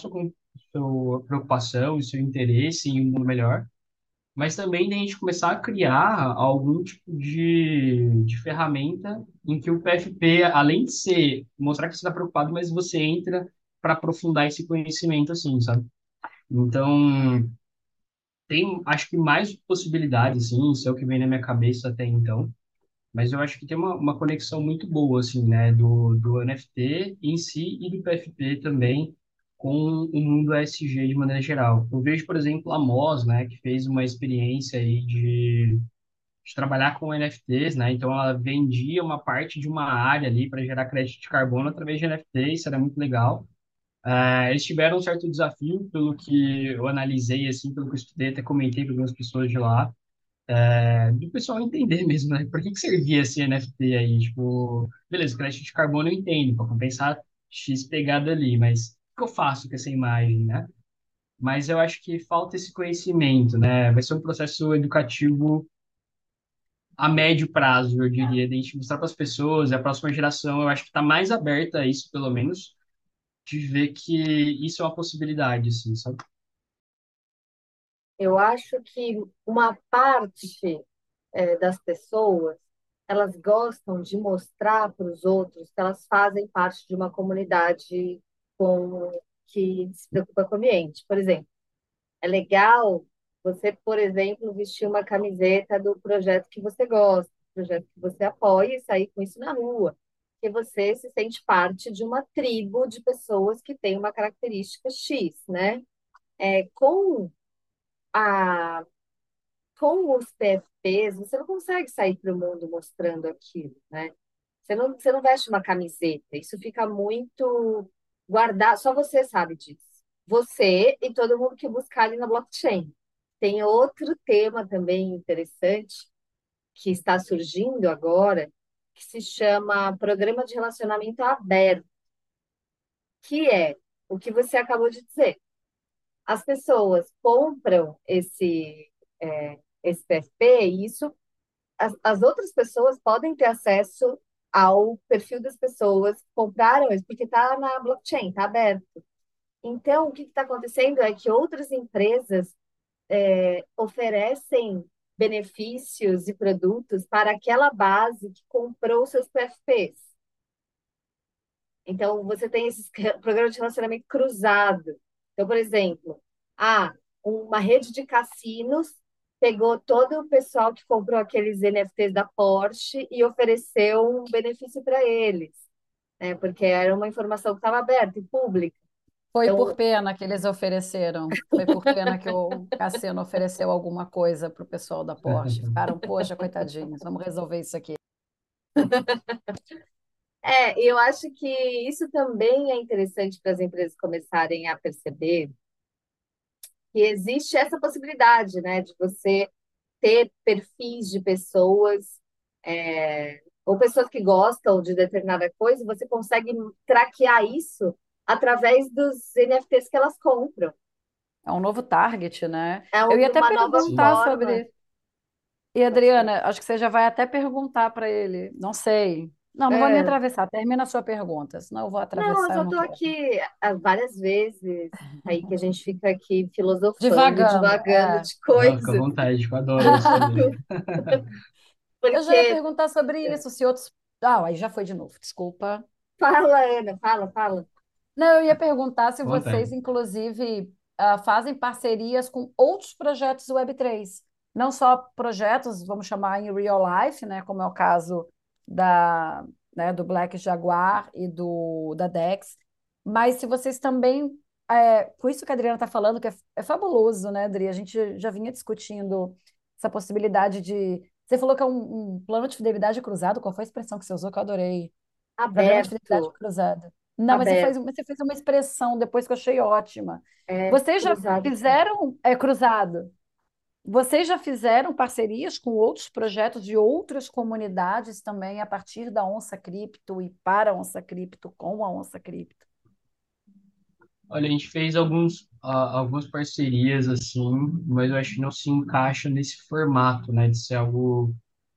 sua preocupação e seu interesse em um mundo melhor, mas também da gente começar a criar algum tipo de ferramenta em que o PFP, além de ser mostrar que você está preocupado, mas você entra para aprofundar esse conhecimento, assim, sabe? Então, tem, acho que mais possibilidades, assim, isso é o que vem na minha cabeça até então. Mas eu acho que tem uma conexão muito boa, assim, né, do NFT em si e do PFP também com o mundo ESG de maneira geral. Eu vejo, por exemplo, a Moz, né, que fez uma experiência aí de trabalhar com NFTs, né, então ela vendia uma parte de uma área ali para gerar crédito de carbono através de NFT, isso era muito legal. Eles tiveram um certo desafio, pelo que eu analisei, assim, pelo que eu estudei, até comentei com algumas pessoas de lá, do pessoal entender mesmo, né? Por que que servia esse NFT aí? Tipo, beleza, crédito de carbono eu entendo, para compensar X pegada ali, mas o que eu faço com essa imagem, né? Mas eu acho que falta esse conhecimento, né? Vai ser um processo educativo a médio prazo, eu diria, de a gente mostrar para as pessoas, a próxima geração, eu acho que está mais aberta a isso, pelo menos, de ver que isso é uma possibilidade, assim, sabe? Eu acho que uma parte das pessoas, elas gostam de mostrar para os outros que elas fazem parte de uma comunidade que se preocupa com o ambiente. Por exemplo, é legal você, por exemplo, vestir uma camiseta do projeto que você gosta. projeto que você apoia e sair com isso na rua. Porque você se sente parte de uma tribo de pessoas que tem uma característica X, né? Com a, com os PFPs, você não consegue sair para o mundo mostrando aquilo, né? Você não veste uma camiseta, isso fica muito guardado, só você sabe disso. Você e todo mundo que buscar ali na blockchain. Tem outro tema também interessante que está surgindo agora, que se chama Programa de Relacionamento Aberto, que é o que você acabou de dizer. As pessoas compram esse PFP e isso, as outras pessoas podem ter acesso ao perfil das pessoas que compraram isso, porque está na blockchain, está aberto. Então, o que está acontecendo é que outras empresas oferecem benefícios e produtos para aquela base que comprou seus PFPs. Então, você tem esses programas de relacionamento cruzado. Então, por exemplo, uma rede de cassinos pegou todo o pessoal que comprou aqueles NFTs da Porsche e ofereceu um benefício para eles, né? Porque era uma informação que estava aberta e pública. Foi por Então, pena que eles ofereceram. Foi por pena que o Cassino ofereceu alguma coisa para o pessoal da Porsche. Ficaram, poxa, coitadinhos, vamos resolver isso aqui. eu acho que isso também é interessante para as empresas começarem a perceber que existe essa possibilidade, né, de você ter perfis de pessoas, ou pessoas que gostam de determinada coisa, você consegue traquear isso através dos NFTs que elas compram. É um novo target, né? É Eu ia até uma nova Sim. perguntar forma. sobre. E Pode falar. Adriana, acho que você já vai até perguntar para ele. Não sei. Não, não vou nem É, atravessar. Termina a sua pergunta, senão eu vou não, eu atravessar, só eu não estou quero. aqui várias vezes, aí que a gente fica aqui filosofando, Divagando, divagando é. de Não, fica à coisas, vontade, que eu adoro saber. Eu já ia porque perguntar sobre isso, se outros. Ah, aí já foi de novo, desculpa. fala, Ana, fala, fala. Não, eu ia perguntar se À vocês, vontade. inclusive, fazem parcerias com outros projetos Web3. Não só projetos, vamos chamar em real life, né, como é o caso da, né, do Black Jaguar e da Dex, mas se vocês também, com isso que a Adriana está falando, que é fabuloso, né, Adri? A gente já vinha discutindo essa possibilidade de. Você falou que é um plano de fidelidade cruzado, qual foi a expressão que você usou que eu adorei? Programa de fidelidade Aberto, cruzada. Não, mas aberto, você fez uma expressão depois que eu achei ótima. Vocês já cruzado. fizeram cruzado? Vocês já fizeram parcerias com outros projetos de outras comunidades também a partir da Onça Cripto e para a Onça Cripto, com a Onça Cripto? Olha, a gente fez algumas parcerias assim, mas eu acho que não se encaixa nesse formato, né, de ser algo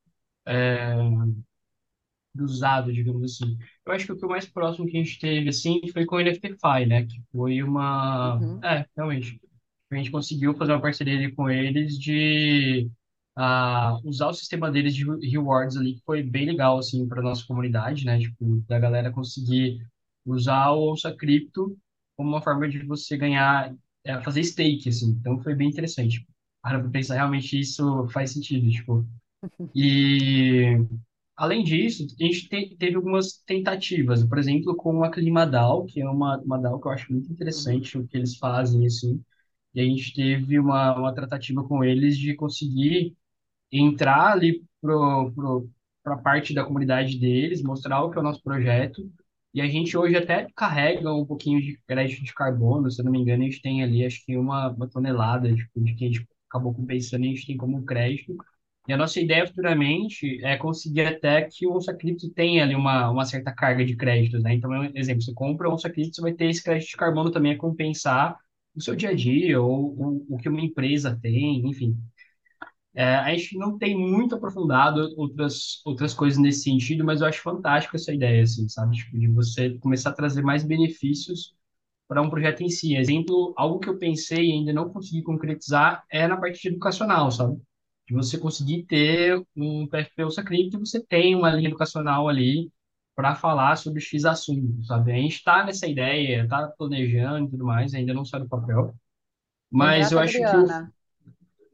cruzado, digamos assim. Eu acho que o que o mais próximo que a gente teve, assim, foi com o NFTFi, né, que foi Uhum. realmente, a gente conseguiu fazer uma parceria ali com eles de usar o sistema deles de rewards ali, que foi bem legal, assim, para nossa comunidade, né, tipo, da galera conseguir usar o Onça Cripto como uma forma de você ganhar, fazer stake, assim, então foi bem interessante. Para pensar, realmente isso faz sentido, tipo, e além disso, a gente teve algumas tentativas, por exemplo, com a Climadal, que é uma DAO que eu acho muito Uhum. interessante o que eles fazem, assim, e a gente teve uma tratativa com eles de conseguir entrar ali para a parte da comunidade deles, mostrar o que é o nosso projeto, e a gente hoje até carrega um pouquinho de crédito de carbono, se eu não me engano, a gente tem ali, acho que uma tonelada tipo, de que a gente acabou compensando, e a gente tem como crédito, e a nossa ideia futuramente é conseguir até que o Onça Cripto tenha ali uma certa carga de créditos, né? Então, um exemplo, você compra o Onça Cripto, você vai ter esse crédito de carbono também a compensar o seu dia a dia, ou o que uma empresa tem, enfim. A gente não tem muito aprofundado outras coisas nesse sentido, mas eu acho fantástico essa ideia, assim, sabe? Tipo, de você começar a trazer mais benefícios para um projeto em si. Exemplo, algo que eu pensei e ainda não consegui concretizar é na parte educacional, sabe? De você conseguir ter um PFP Ouça Cripto e você tem uma linha educacional ali para falar sobre X assunto, sabe? A gente está nessa ideia, está planejando e tudo mais, ainda não sai do papel, Quem mas eu trata é a acho que o Adriana.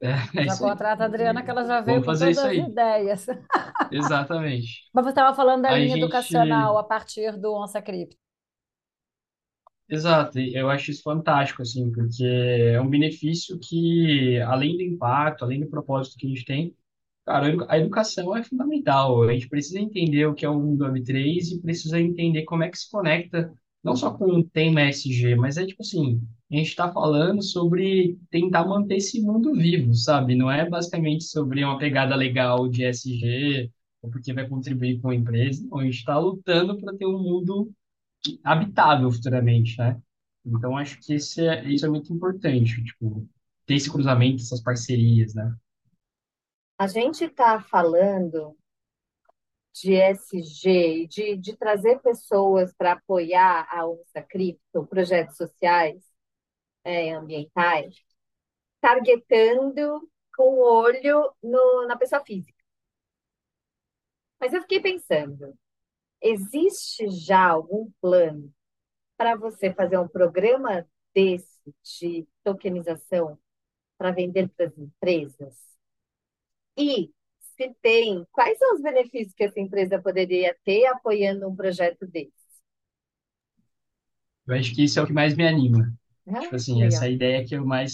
É Já isso aí. contrata a Adriana, que ela já veio Vamos com fazer todas isso as aí. ideias. Exatamente. Mas você estava falando da A linha gente. educacional a partir do Onça Cripto. Exato, e eu acho isso fantástico, assim, porque é um benefício que, além do impacto, além do propósito que a gente tem, cara, a educação é fundamental. A gente precisa entender o que é o mundo Web3 e precisa entender como é que se conecta, não só com o tema ESG, mas é tipo assim, a gente está falando sobre tentar manter esse mundo vivo, sabe? Não é basicamente sobre uma pegada legal de ESG, ou porque vai contribuir com a empresa, não, a gente está lutando para ter um mundo habitável futuramente, né? Então, acho que isso é muito importante, tipo, ter esse cruzamento, essas parcerias, né? A gente está falando de SG, de trazer pessoas para apoiar a Onça Cripto, projetos sociais, ambientais, targetando com o olho na pessoa física. Mas eu fiquei pensando, existe já algum plano para você fazer um programa desse de tokenização para vender para as empresas? E se tem, quais são os benefícios que essa empresa poderia ter apoiando um projeto desse? Eu acho que isso é o que mais me anima. Ah, Tipo que assim, essa legal. é a ideia que eu mais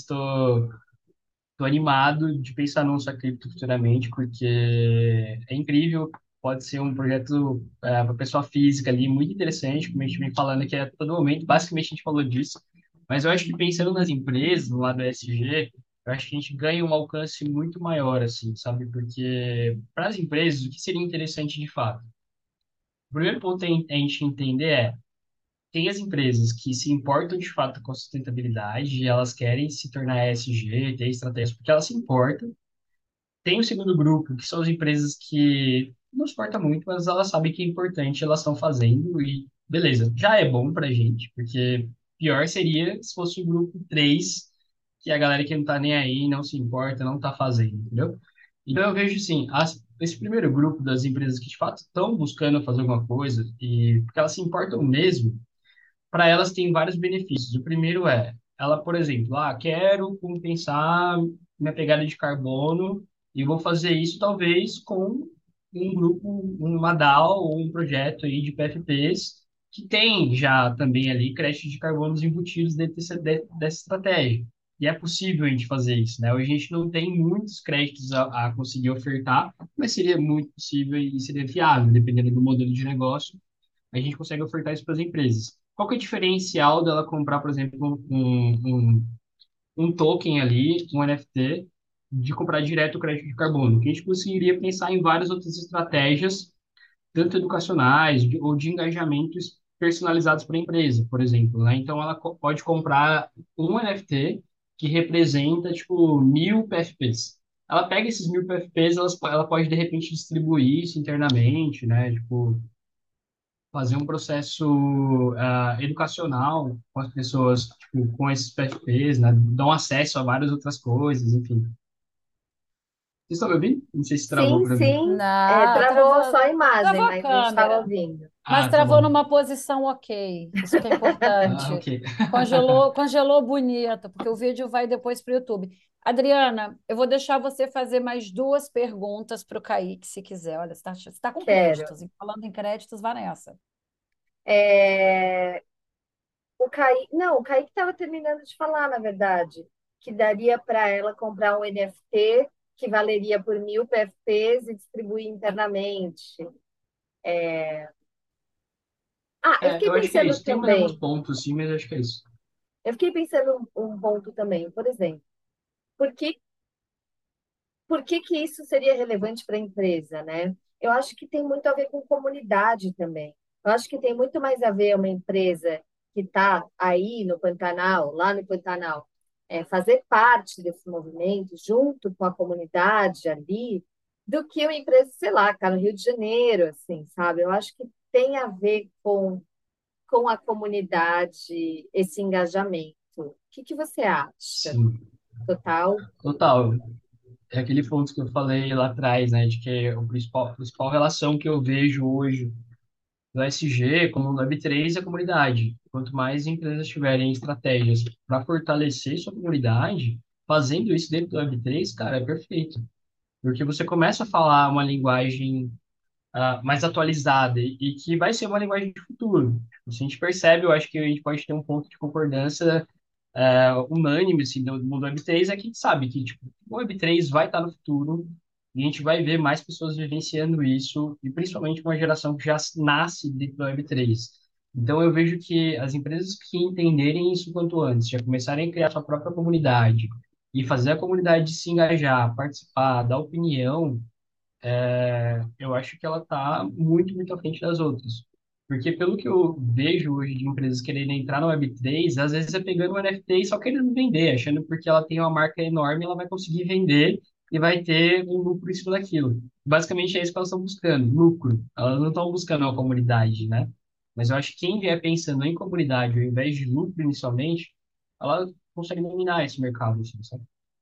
tô animado de pensar no Onça Cripto futuramente, porque é incrível, pode ser um projeto para pessoa física ali, muito interessante, como a gente vem falando aqui a todo momento, basicamente a gente falou disso, mas eu acho que pensando nas empresas, no lado do ESG, eu acho que a gente ganha um alcance muito maior, assim, sabe? Porque para as empresas, o que seria interessante de fato? O primeiro ponto a gente entender tem as empresas que se importam de fato com a sustentabilidade e elas querem se tornar ESG, ter estratégias porque elas se importam. Tem o segundo grupo, que são as empresas que não se importam muito, mas elas sabem que é importante, elas estão fazendo e beleza, já é bom pra gente, porque pior seria se fosse o grupo 3 que é a galera que não tá nem aí, não se importa, não tá fazendo, entendeu? Então eu vejo assim, esse primeiro grupo das empresas que de fato estão buscando fazer alguma coisa e porque elas se importam mesmo, para elas tem vários benefícios. O primeiro ela, por exemplo, quero compensar minha pegada de carbono e vou fazer isso talvez com um grupo, uma DAO ou um projeto aí de PFPs que tem já também ali créditos de carbonos embutidos dentro dessa estratégia. E é possível a gente fazer isso, né? Hoje a gente não tem muitos créditos a conseguir ofertar, mas seria muito possível e seria viável, dependendo do modelo de negócio a gente consegue ofertar isso para as empresas. Qual que é o diferencial dela comprar, por exemplo, um token ali, um NFT, de comprar direto o crédito de carbono? Que a gente conseguiria pensar em várias outras estratégias, tanto educacionais ou de engajamentos personalizados para a empresa, por exemplo, né? Então, ela pode comprar um NFT que representa, tipo, 1.000 PFPs. Ela pega esses 1.000 PFPs, ela pode, de repente, distribuir isso internamente, né? Tipo, fazer um processo educacional com as pessoas, tipo, com esses PFPs, né? Dão acesso a várias outras coisas, enfim. Vocês estão me ouvindo? Não sei se travou Sim, para mim. sim. Não, Travou só a travou imagem, a mas a gente estava câmera, ouvindo. mas Ah, tá travou bom. numa posição ok. Isso que é Ah, importante. ok. Congelou bonito, porque o vídeo vai depois para o YouTube. Adriana, eu vou deixar você fazer mais duas perguntas para o Kaique, se quiser. Olha, você tá com Quero. créditos. E falando em créditos, vá nessa. É, O Kaique, não, o Kaique estava terminando de falar, na verdade, que daria para ela comprar um NFT que valeria por 1.000 PFPs e distribuir internamente. Eu fiquei Eu acho que é pensando isso. Tem mais alguns também, pontos, sim, mas acho que é isso. eu fiquei pensando um ponto também, por exemplo, por que, por que que isso seria relevante para a empresa, né? Eu acho que tem muito a ver com comunidade também. Eu acho que tem muito mais a ver uma empresa que está aí no Pantanal, lá no Pantanal, fazer parte desse movimento junto com a comunidade ali, do que uma empresa, sei lá, que está no Rio de Janeiro, assim, sabe? Eu acho que tem a ver com a comunidade, esse engajamento. O que que você acha? Sim, Total? total. É aquele ponto que eu falei lá atrás, né, de que a principal relação que eu vejo hoje do SG, como no Web3, é a comunidade. Quanto mais empresas tiverem estratégias para fortalecer sua comunidade, fazendo isso dentro do Web3, cara, é perfeito. Porque você começa a falar uma linguagem mais atualizada e que vai ser uma linguagem de futuro. Se a gente percebe, eu acho que a gente pode ter um ponto de concordância unânime assim, do mundo Web3, é que a gente sabe que tipo, o Web3 vai estar no futuro e a gente vai ver mais pessoas vivenciando isso, e principalmente uma geração que já nasce dentro do Web3. Então, eu vejo que as empresas que entenderem isso quanto antes, já começarem a criar sua própria comunidade e fazer a comunidade se engajar, participar, dar opinião, eu acho que ela está muito, muito à frente das outras. Porque pelo que eu vejo hoje de empresas querendo entrar na Web3, às vezes é pegando um NFT e só querendo vender, achando porque ela tem uma marca enorme, ela vai conseguir vender e vai ter um lucro em cima daquilo. Basicamente é isso que elas estão buscando, lucro. Elas não estão buscando uma comunidade, né? Mas eu acho que quem vier pensando em comunidade ao invés de lucro inicialmente, ela consegue dominar esse mercado, assim, sabe?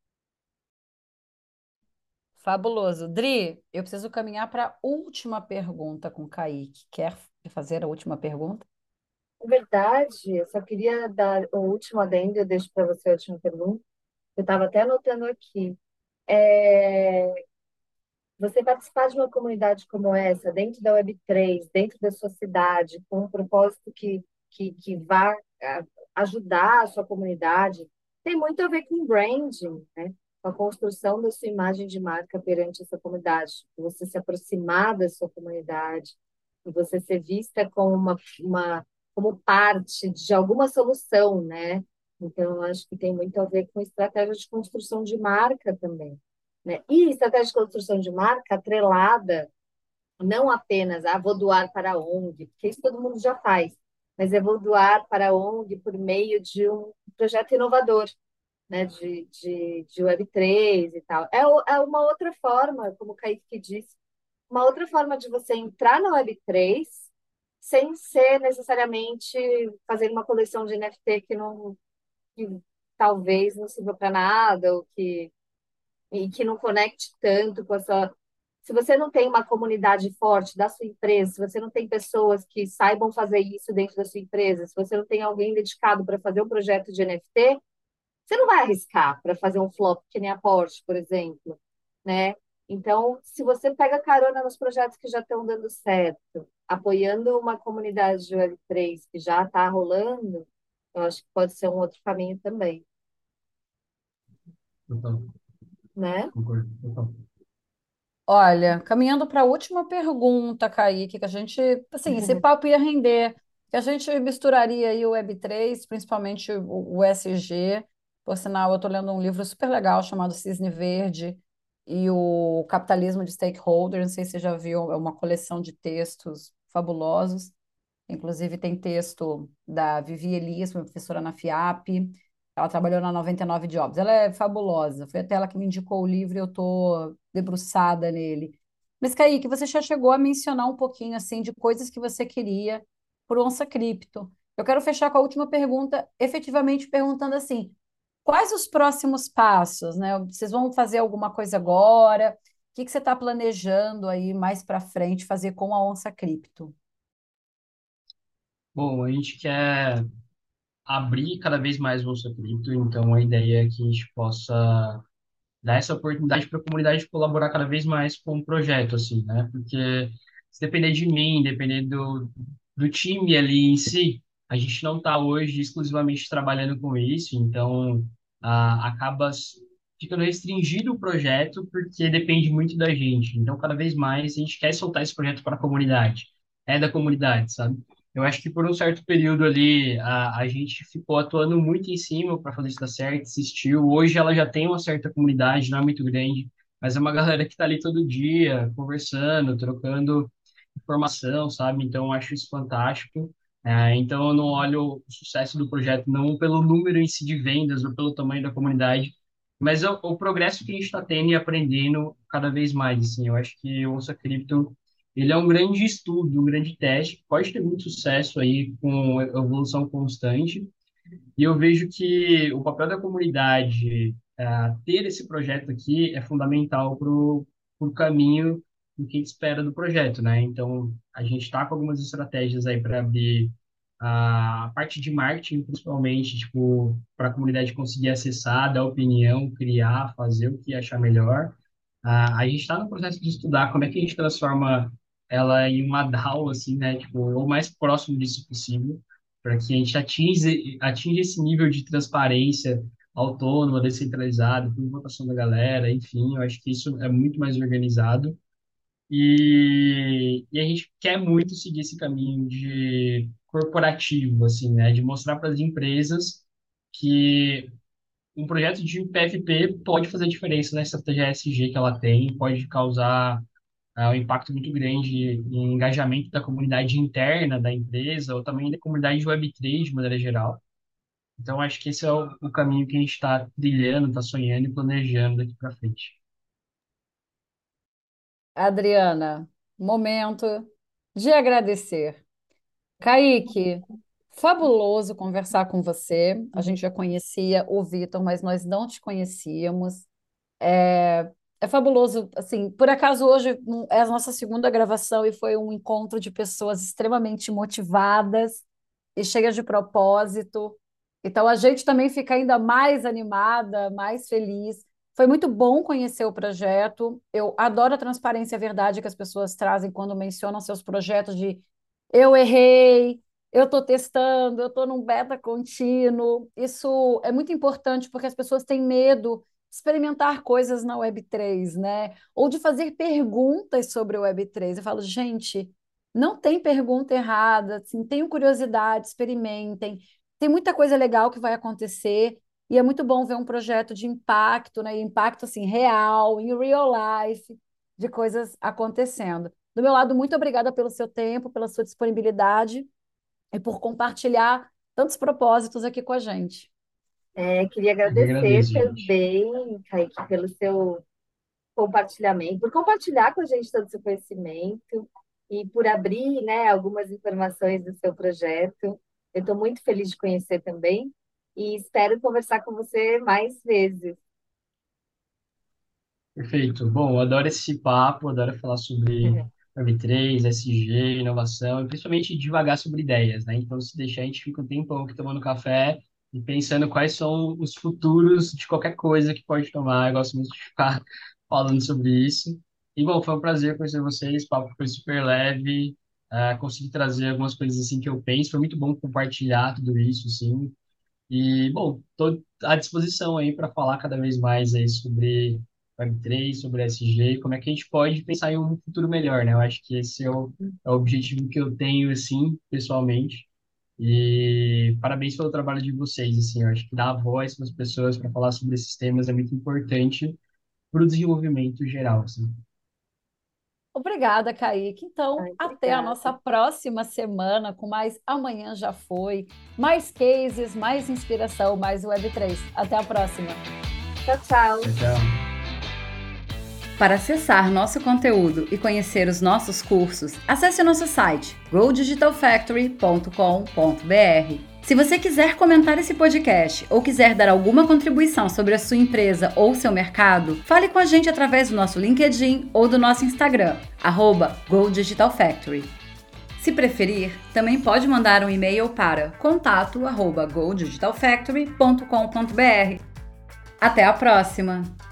Fabuloso. Dri, eu preciso caminhar para a última pergunta com o Kaique. Quer fazer a última pergunta? Na verdade, eu só queria dar o último adendo, eu deixo para você a última pergunta. Eu estava até anotando aqui. É, Você participar de uma comunidade como essa, dentro da Web3, dentro da sua cidade, com um propósito que vá ajudar a sua comunidade, tem muito a ver com branding, né? Com a construção da sua imagem de marca perante essa comunidade. Você se aproximar da sua comunidade, e você ser vista como como parte de alguma solução, né? Então, eu acho que tem muito a ver com estratégia de construção de marca também, né? E estratégia de construção de marca atrelada não apenas vou doar para a ONG, porque isso todo mundo já faz, mas é vou doar para a ONG por meio de um projeto inovador, né, de Web3 e tal. É uma outra forma, como o Kaique disse, uma outra forma de você entrar na Web3 sem ser necessariamente fazer uma coleção de NFT que talvez não sirva para nada, ou que não conecte tanto com a sua. Se você não tem uma comunidade forte da sua empresa, se você não tem pessoas que saibam fazer isso dentro da sua empresa, se você não tem alguém dedicado para fazer um projeto de NFT, você não vai arriscar para fazer um flop que nem a Porsche, por exemplo, né? Então, se você pega carona nos projetos que já estão dando certo, apoiando uma comunidade de Web3 que já está rolando, eu acho que pode ser um outro caminho também, Total, né? concordo, total. Olha, caminhando para a última pergunta, Kaique, que a gente, assim, esse papo ia render, que a gente misturaria aí o Web3, principalmente o ESG. Por sinal, eu estou lendo um livro super legal chamado Cisne Verde e o Capitalismo de Stakeholders. Não sei se você já viu, é uma coleção de textos fabulosos. Inclusive, tem texto da Vivi Elias, minha professora na FIAP. Ela trabalhou na 99 Jobs. Ela é fabulosa. Foi até ela que me indicou o livro e eu estou debruçada nele. Mas, Kaique, você já chegou a mencionar um pouquinho assim de coisas que você queria por Onça Cripto. Eu quero fechar com a última pergunta, efetivamente perguntando assim: quais os próximos passos, né? Vocês vão fazer alguma coisa agora? O que que você está planejando aí mais para frente fazer com a Onça Cripto? Bom, a gente quer abrir cada vez mais o Bolsa Cripto, então a ideia é que a gente possa dar essa oportunidade para a comunidade colaborar cada vez mais com o projeto, assim, né? Porque se depender de mim, depender do time ali em si, a gente não está hoje exclusivamente trabalhando com isso, então acaba ficando restringido o projeto porque depende muito da gente. Então, cada vez mais a gente quer soltar esse projeto para a comunidade, é da comunidade, sabe? Eu acho que por um certo período ali a gente ficou atuando muito em cima para fazer isso dar certo, insistiu. Hoje ela já tem uma certa comunidade, não é muito grande, mas é uma galera que está ali todo dia, conversando, trocando informação, sabe? Então eu acho isso fantástico. Então eu não olho o sucesso do projeto não pelo número em si de vendas ou pelo tamanho da comunidade, mas o progresso que a gente está tendo e aprendendo cada vez mais. Assim, eu acho que o Onça Cripto ele é um grande estudo, um grande teste, pode ter muito sucesso aí com evolução constante, e eu vejo que o papel da comunidade, ter esse projeto aqui, é fundamental para o caminho do que a gente espera do projeto, né? Então, a gente está com algumas estratégias aí para abrir a parte de marketing, principalmente, tipo, para a comunidade conseguir acessar, dar opinião, criar, fazer o que achar melhor. A gente está no processo de estudar como é que a gente transforma ela em uma DAO, assim, né? Tipo, o mais próximo disso possível, para que a gente atinja esse nível de transparência autônoma, descentralizado, com votação da galera, enfim, eu acho que isso é muito mais organizado. E a gente quer muito seguir esse caminho de corporativo, assim, né? De mostrar para as empresas que um projeto de PFP pode fazer diferença na estratégia ESG que ela tem, pode causar um impacto muito grande em engajamento da comunidade interna da empresa ou também da comunidade de Web3 de maneira geral. Então, acho que esse é o caminho que a gente está trilhando, está sonhando e planejando daqui para frente. Adriana, momento de agradecer. Kaique, fabuloso conversar com você. A gente já conhecia o Vitor, mas nós não te conhecíamos. É, é fabuloso, assim, por acaso hoje é a nossa segunda gravação e foi um encontro de pessoas extremamente motivadas e cheias de propósito. Então a gente também fica ainda mais animada, mais feliz. Foi muito bom conhecer o projeto. Eu adoro a transparência e a verdade que as pessoas trazem quando mencionam seus projetos de eu errei, eu estou testando, eu estou num beta contínuo. Isso é muito importante porque as pessoas têm medo de experimentar coisas na Web3, né? Ou de fazer perguntas sobre o Web3. Eu falo, gente, não tem pergunta errada, assim, tenham curiosidade, experimentem. Tem muita coisa legal que vai acontecer e é muito bom ver um projeto de impacto, né? Impacto assim real, em real life, de coisas acontecendo. Do meu lado, muito obrigada pelo seu tempo, pela sua disponibilidade e por compartilhar tantos propósitos aqui com a gente. Queria Eu que agradecer agradeço, gente. também, Kaique, pelo seu compartilhamento, por compartilhar com a gente todo o seu conhecimento e por abrir, né, algumas informações do seu projeto. Eu estou muito feliz de conhecer também e espero conversar com você mais vezes. Perfeito. Bom, eu adoro esse papo, adoro falar sobre Web3, SG, inovação, e principalmente devagar sobre ideias, né? Então, se deixar, a gente fica um tempão aqui tomando café e pensando quais são os futuros de qualquer coisa que pode tomar. Eu gosto muito de ficar falando sobre isso. E, bom, foi um prazer conhecer vocês, o papo foi super leve, consegui trazer algumas coisas assim que eu penso, foi muito bom compartilhar tudo isso, assim. E, bom, estou à disposição aí para falar cada vez mais aí sobre Web3, sobre SG, como é que a gente pode pensar em um futuro melhor, né? Eu acho que esse é o objetivo que eu tenho, assim, pessoalmente. E parabéns pelo trabalho de vocês, assim, eu acho que dar voz para as pessoas para falar sobre esses temas é muito importante para o desenvolvimento geral, assim. Obrigada, Kaique. Então, Ai, até a nossa obrigada. próxima semana com mais Amanhã Já Foi, mais cases, mais inspiração, mais Web3. Até a próxima. Tchau, tchau. Tchau, tchau. Para acessar nosso conteúdo e conhecer os nossos cursos, acesse nosso site growdigitalfactory.com.br. Se você quiser comentar esse podcast ou quiser dar alguma contribuição sobre a sua empresa ou seu mercado, fale com a gente através do nosso LinkedIn ou do nosso Instagram, @GoDigitalFactory. Se preferir, também pode mandar um e-mail para contato@godigitalfactory.com.br. Até a próxima!